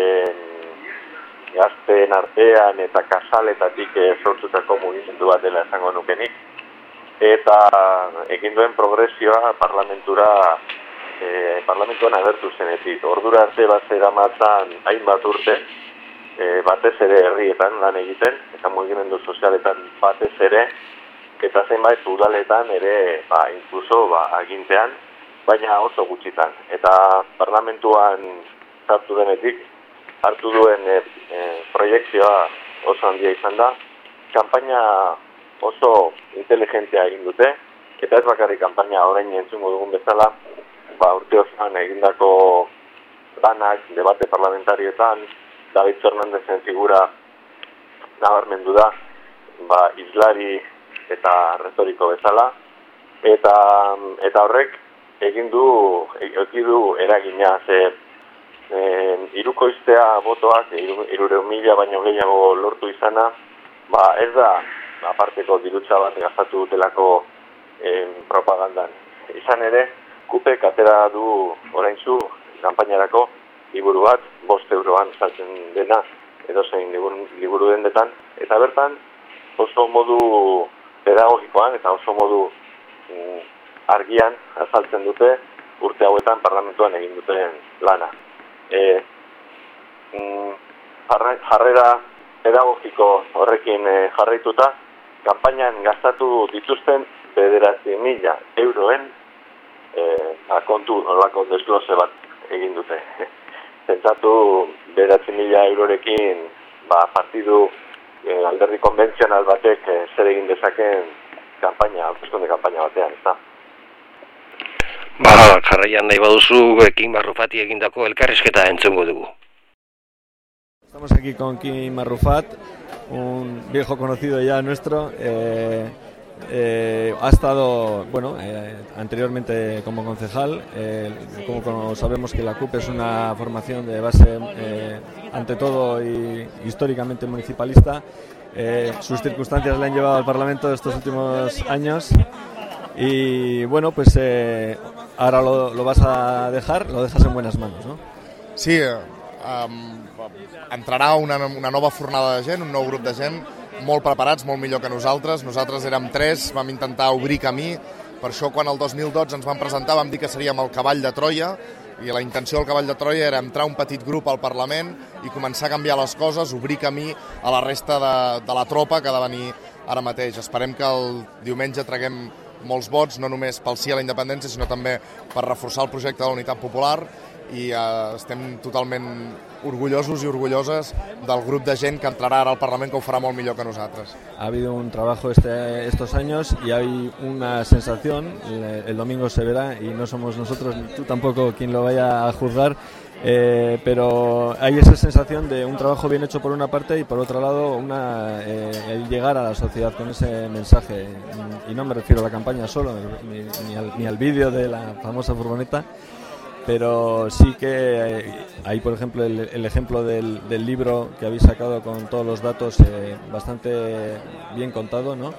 gazteen artean eta kasaletatik e, sortutako mugimendu bat dela esango nukenik, eta egin duen progresioa parlamentura e, parlamentuan agertu zenetik. Ordura arte bat zeramatzan hainbat urte, e, batez ere herrietan lan egiten, eta mugimendu sozialetan batez ere, eta zenbait udaletan ere, ba, inkluso ba, agintean, baina oso gutxitan. Eta parlamentuan sartu denetik, hartu duen e, e, proiektzioa oso handia izan da, kanpaina oso inteligentea egin dute, eta ez bakarrik kanpaina orain entzungo dugun bezala, ba, urte osoan egindako lanak, debate parlamentarioetan, David Fernandezen figura nabarmendu da, ba, islari eta retoriko bezala, eta, eta horrek egin du, egin du eragina, ze e, irukoiztea botoak, irureun mila baino gehiago lortu izana, ba, ez da aparteko dirutza bat gastatu dutelako e, propagandan. Izan ere, kupek atera du oraintzu kanpainarako liburu bat, bost euroan saltzen dena, edozein liburu, liburu dendetan, eta bertan oso modu pedagogikoan eta oso modu mm, argian azaltzen dute urte hauetan parlamentuan egin duten lana. E, mm, jarrera pedagogiko horrekin e, jarraituta, kanpainan gastatu dituzten bederatzi mila euroen e, kontu horrelako desglose bat egin dute. Zentzatu bederatzi mila eurorekin ba, partidu e, alderdi konbentzional batek e, zer egin dezaken kanpaina, hauteskunde kanpaina batean, ez da? Ba, jarraian nahi baduzu Kim Marrufati egindako elkarrizketa entzungo dugu. Estamos aquí con Kim Marrufat, un viejo conocido ya nuestro. Eh, eh, ha estado, bueno, eh, anteriormente como concejal. Eh, como, como sabemos que la C U P es una formación de base, eh, ante todo y históricamente municipalista. Eh, sus circunstancias le han llevado al Parlamento estos últimos años. Y bueno, pues eh, ahora lo, lo vas a dejar, lo dejas en buenas manos, ¿no? Sí, um, entrarà una, una nova fornada de gent, un nou grup de gent, molt preparats, molt millor que nosaltres. Nosaltres érem tres, vam intentar obrir camí, per això quan el dos mil dotze ens vam presentar vam dir que seríem el cavall de Troia, i la intenció del cavall de Troia era entrar un petit grup al Parlament i començar a canviar les coses, obrir camí a la resta de, de la tropa que ha de venir ara mateix. Esperem que el diumenge traguem molts vots, no només pel sí a la independència, sinó també per reforçar el projecte de la unitat popular, i eh, estem totalment orgullosos i orgulloses del grup de gent que entrarà ara al Parlament, que ho farà molt millor que nosaltres. Ha habido un trabajo este, estos años y hay una sensación, el, el domingo se verá y no somos nosotros, tú tampoco quien lo vaya a juzgar, eh, pero hay esa sensación de un trabajo bien hecho por una parte y por otro lado una, eh, el llegar a la sociedad con ese mensaje, y no me refiero a la campaña solo, ni, ni al, ni al vídeo de la famosa furgoneta, pero sí que hay, por ejemplo, el, el ejemplo del, del libro que habéis sacado con todos los datos eh, bastante bien contado, ¿no?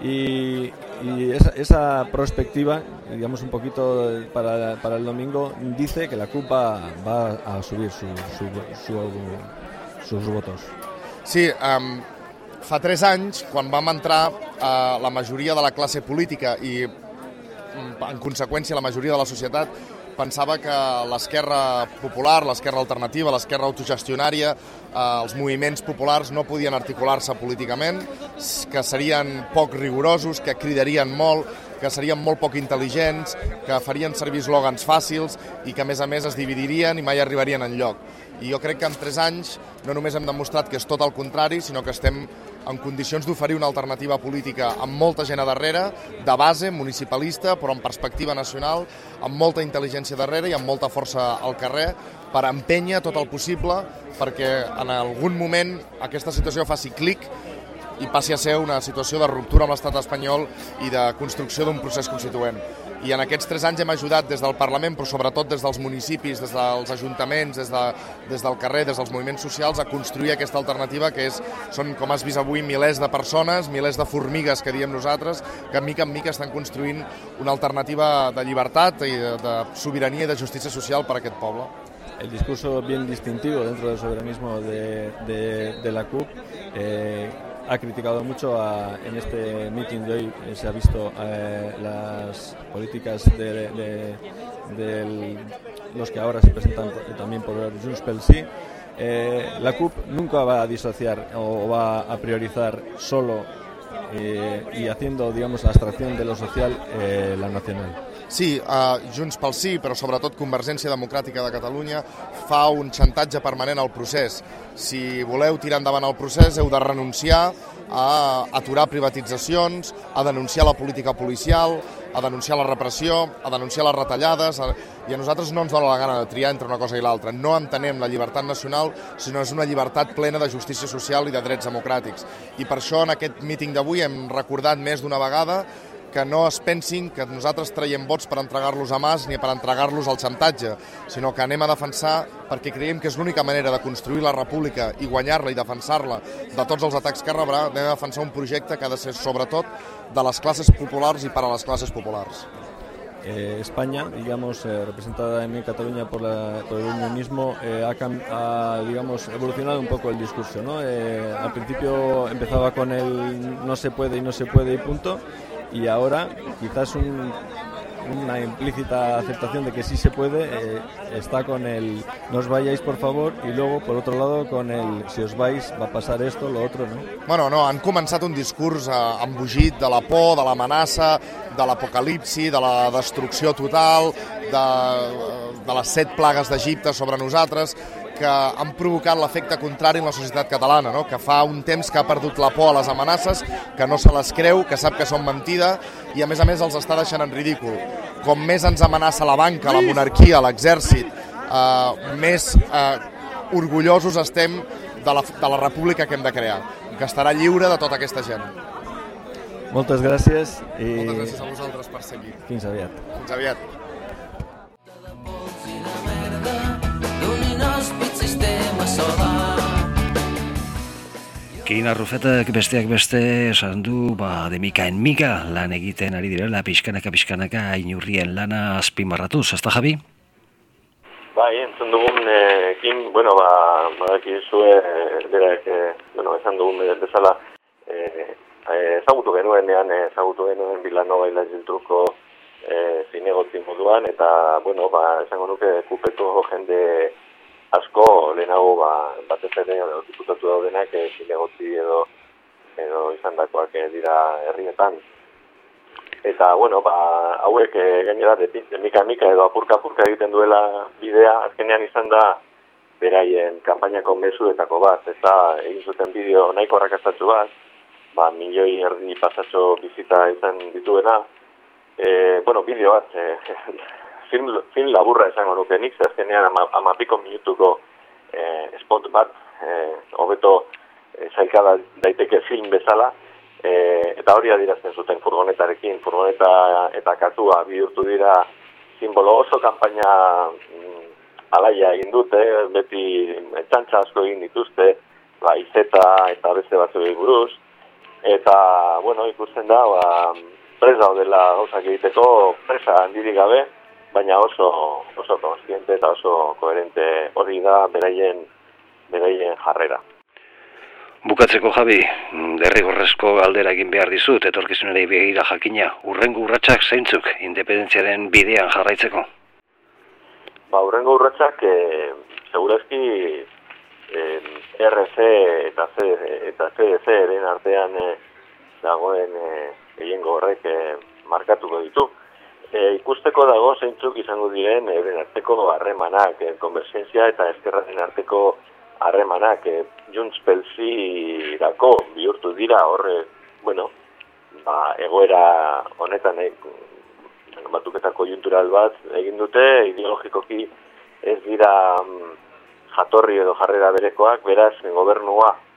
Y, y esa, esa perspectiva, digamos un poquito para, para el domingo, dice que la C U P va, va a subir su, su, su, sus votos. Sí, um, fa tres anys, quan vam entrar, uh, la majoria de la classe política i, en conseqüència, la majoria de la societat pensava que l'esquerra popular, l'esquerra alternativa, l'esquerra autogestionària, eh, els moviments populars no podien articular-se políticament, que serien poc rigorosos, que cridarien molt, que serien molt poc intel·ligents, que farien servir eslògans fàcils i que, a més a més, es dividirien i mai arribarien enlloc. I jo crec que en tres anys no només hem demostrat que és tot el contrari, sinó que estem en condicions d'oferir una alternativa política amb molta gent a darrere, de base, municipalista, però amb perspectiva nacional, amb molta intel·ligència darrere i amb molta força al carrer, per empènyer tot el possible perquè en algun moment aquesta situació faci clic i passi a ser una situació de ruptura amb l'estat espanyol i de construcció d'un procés constituent. I en aquests tres anys hem ajudat des del Parlament, però sobretot des dels municipis, des dels ajuntaments, des, de, des del carrer, des dels moviments socials, a construir aquesta alternativa que és, són, com has vist avui, milers de persones, milers de formigues, que diem nosaltres, que mica en mica estan construint una alternativa de llibertat i de, de sobirania i de justícia social per a aquest poble. El discurso bien distintivo dentro del soberanismo de, de, de la C U P eh, ha criticado mucho a, en este meeting de hoy eh, se ha visto eh, las políticas de, de, de los que ahora se presentan por, también por Junts pel Sí. Eh, la C U P nunca va a disociar o va a priorizar solo eh, y haciendo, digamos, la abstracción de lo social eh, la nacional. Sí, uh, Junts pel Sí, però sobretot Convergència Democràtica de Catalunya fa un xantatge permanent al procés. Si voleu tirar endavant el procés heu de renunciar a aturar privatitzacions, a denunciar la política policial, a denunciar la repressió, a denunciar les retallades, a... i a nosaltres no ens dona la gana de triar entre una cosa i l'altra. No entenem la llibertat nacional, sinó és una llibertat plena de justícia social i de drets democràtics. I per això en aquest míting d'avui hem recordat més d'una vegada que no es pensin que nosaltres traiem vots per entregar-los a Mas ni per entregar-los al xantatge, sinó que anem a defensar, perquè creiem que és l'única manera de construir la república i guanyar-la i defensar-la de tots els atacs que rebrà, anem a defensar un projecte que ha de ser sobretot de les classes populars i per a les classes populars. Eh, España, digamos, eh, representada en Cataluña por, la, por el unionismo, eh, ha, ha digamos, evolucionado un poco el discurso, ¿no? Eh, al principio empezaba con el no se puede y no se puede y punto, y ahora quizás un, una implícita aceptación de que sí se puede, eh, está con el no os vayáis por favor, y luego por otro lado con el si os vais va a pasar esto, lo otro, ¿no? Bueno, no, han començat un discurs eh, embogit de la por, de l'amenaça, de l'apocalipsi, de la destrucció total, de, de les set plagues d'Egipte sobre nosaltres, que han provocat l'efecte contrari en la societat catalana, no? Que fa un temps que ha perdut la por a les amenaces, que no se les creu, que sap que són mentida i a més a més els està deixant en ridícul. Com més ens amenaça la banca, la monarquia, l'exèrcit, eh, més eh, orgullosos estem de la, de la república que hem de crear, que estarà lliure de tota aquesta gent. Moltes gràcies i... Moltes gràcies a vosaltres per ser aquí. Fins aviat. Fins aviat. Kirina Rufetek besteak beste esan du, ba, de mika en mika lan egiten ari direla, pixkanaka pixkanaka inurrien lana azpimarratuz, ezta Javi? Bai, entzun dugun ekin, bueno, ba, badakizue, berak, bueno, esan dugun bezala, eh, ezagutu genuenean, ezagutu genuen Vilanova y la Geltrúko eh, zinegotzi moduan, eta, bueno, ba, esango nuke kupeko jende asko lehenago ba, batez ere diputatu daudenak e, zinegotzi edo, edo izandakoak e, dira herrietan. Eta, bueno, ba, hauek e, gainera de, de mika-mika edo apurka-apurka egiten duela bidea, azkenean izan da beraien kanpainako mezuetako bat, eta egin zuten bideo nahiko arrakastatsu bat, ba, milioi erdi pasatxo bizita izan dituena, e, bueno, bideo bat, e, Film, film laburra esango nuke nik, azkenean ama, amapiko minutuko eh, spot bat, hobeto eh, eh, zailkada daiteke film bezala, eh, eta hori adierazten zuten furgonetarekin, furgoneta eta katua bihurtu dira simbolo oso kanpaina mm, alaia egin dute, beti txantxa asko egin dituzte, ba, izeta eta beste batzuei buruz, eta, bueno, ikusten da, ba, presa daudela gauzak egiteko, presa handirik gabe, baina oso oso konstiente eta oso koherente hori da beraien beraien jarrera. Bukatzeko Javi, derrigorrezko galdera egin behar dizut, etorkizunari begira jakina, hurrengo urratsak zeintzuk independentziaren bidean jarraitzeko? Ba, hurrengo urratsak eh, segurazki eh, R C eta C eta C D C-ren artean eh, dagoen eh, gehiengo horrek eh, markatuko ditu. E, ikusteko dago zeintzuk izango diren e, arteko harremanak, e, konvergentzia eta ezkerraren arteko harremanak, e, Junts pel Sí dako bihurtu dira horre, bueno, ba, egoera honetan e, batuketako konjuntural bat egin dute, ideologikoki ez dira mm, jatorri edo jarrera berekoak, beraz gobernua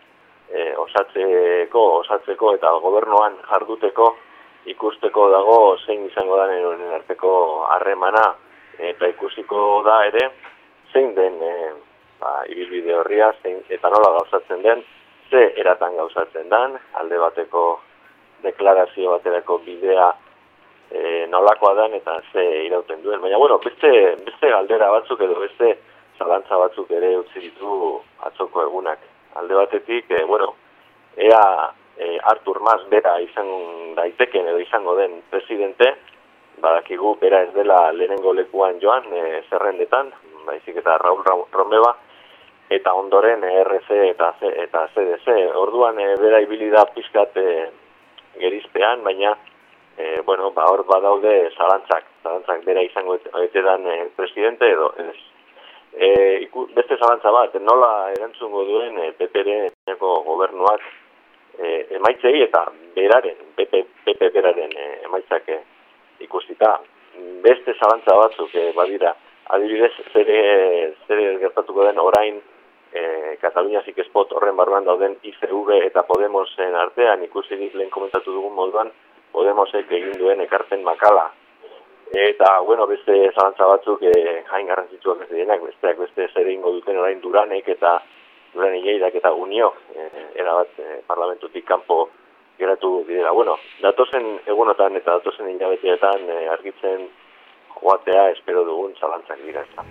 e, osatzeko, osatzeko eta gobernuan jarduteko ikusteko dago zein izango da nire arteko harremana, eta ikusiko da ere zein den e, ba, ibilbide horria, zein, eta nola gauzatzen den, ze eratan gauzatzen den, alde bateko deklarazio baterako bidea e, nolakoa den eta ze irauten duen. Baina, bueno, beste, beste galdera batzuk edo beste zalantza batzuk ere utzi ditu atzoko egunak. Alde batetik, e, bueno, ea e, Artur Mas bera izan daiteken edo izango den presidente, badakigu bera ez dela lehenengo lekuan joan e, zerrendetan, baizik eta Raul Romeva, eta ondoren R C eta, eta C D C. Orduan e, bera ibili da pizkat e, gerizpean, baina e, bueno, ba, hor badaude zalantzak, zalantzak bera izango etedan e, presidente edo ez. E, iku, beste zalantza bat, nola erantzungo duen e, P P R-eko gobernuak e, emaitzei eta beraren, P P beraren e, emaitzak e, ikusita. Beste zalantza batzuk e, badira, adibidez, zere, zere gertatuko den orain e, Katalunia Zikespot horren barruan dauden I C V eta Podemosen artean, ikusi lehen komentatu dugun moduan, Podemosek egin duen ekarpen makala. Eta, bueno, beste zalantza batzuk e, hain garrantzitsuak ez direnak, besteak beste zer egingo duten orain Duranek eta Duran Illeidak eta Unio, e, erabat e, parlamentutik kanpo geratu direla. Bueno, datozen egunotan eta datozen hilabeteetan e, argitzen joatea espero dugun zalantzak dira ez da.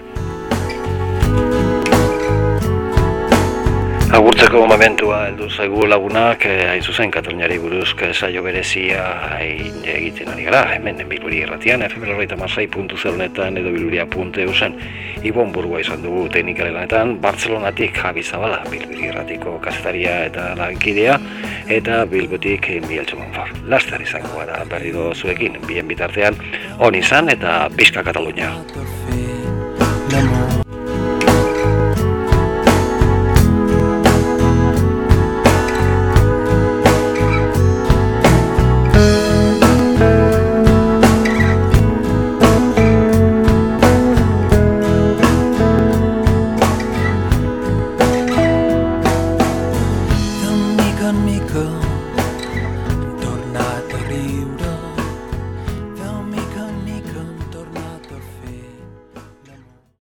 Agurtzeko momentua heldu zaigu lagunak, eh, hain zuzen Kataluniari buruz saio berezia egiten ari gara, hemen Bilburi irratian, F M berrogeita hamasei puntu zero netan edo bilburia puntu e u zen. Ibon Burgoa izan dugu teknikale lanetan, Bartzelonatik Javi Zabala, Bilburi irratiko kazetaria eta lankidea, eta Bilbotik Miguel Txomonfar. Laster izango gara berriro zuekin, bien bitartean, on izan eta pixka Katalunia. Amico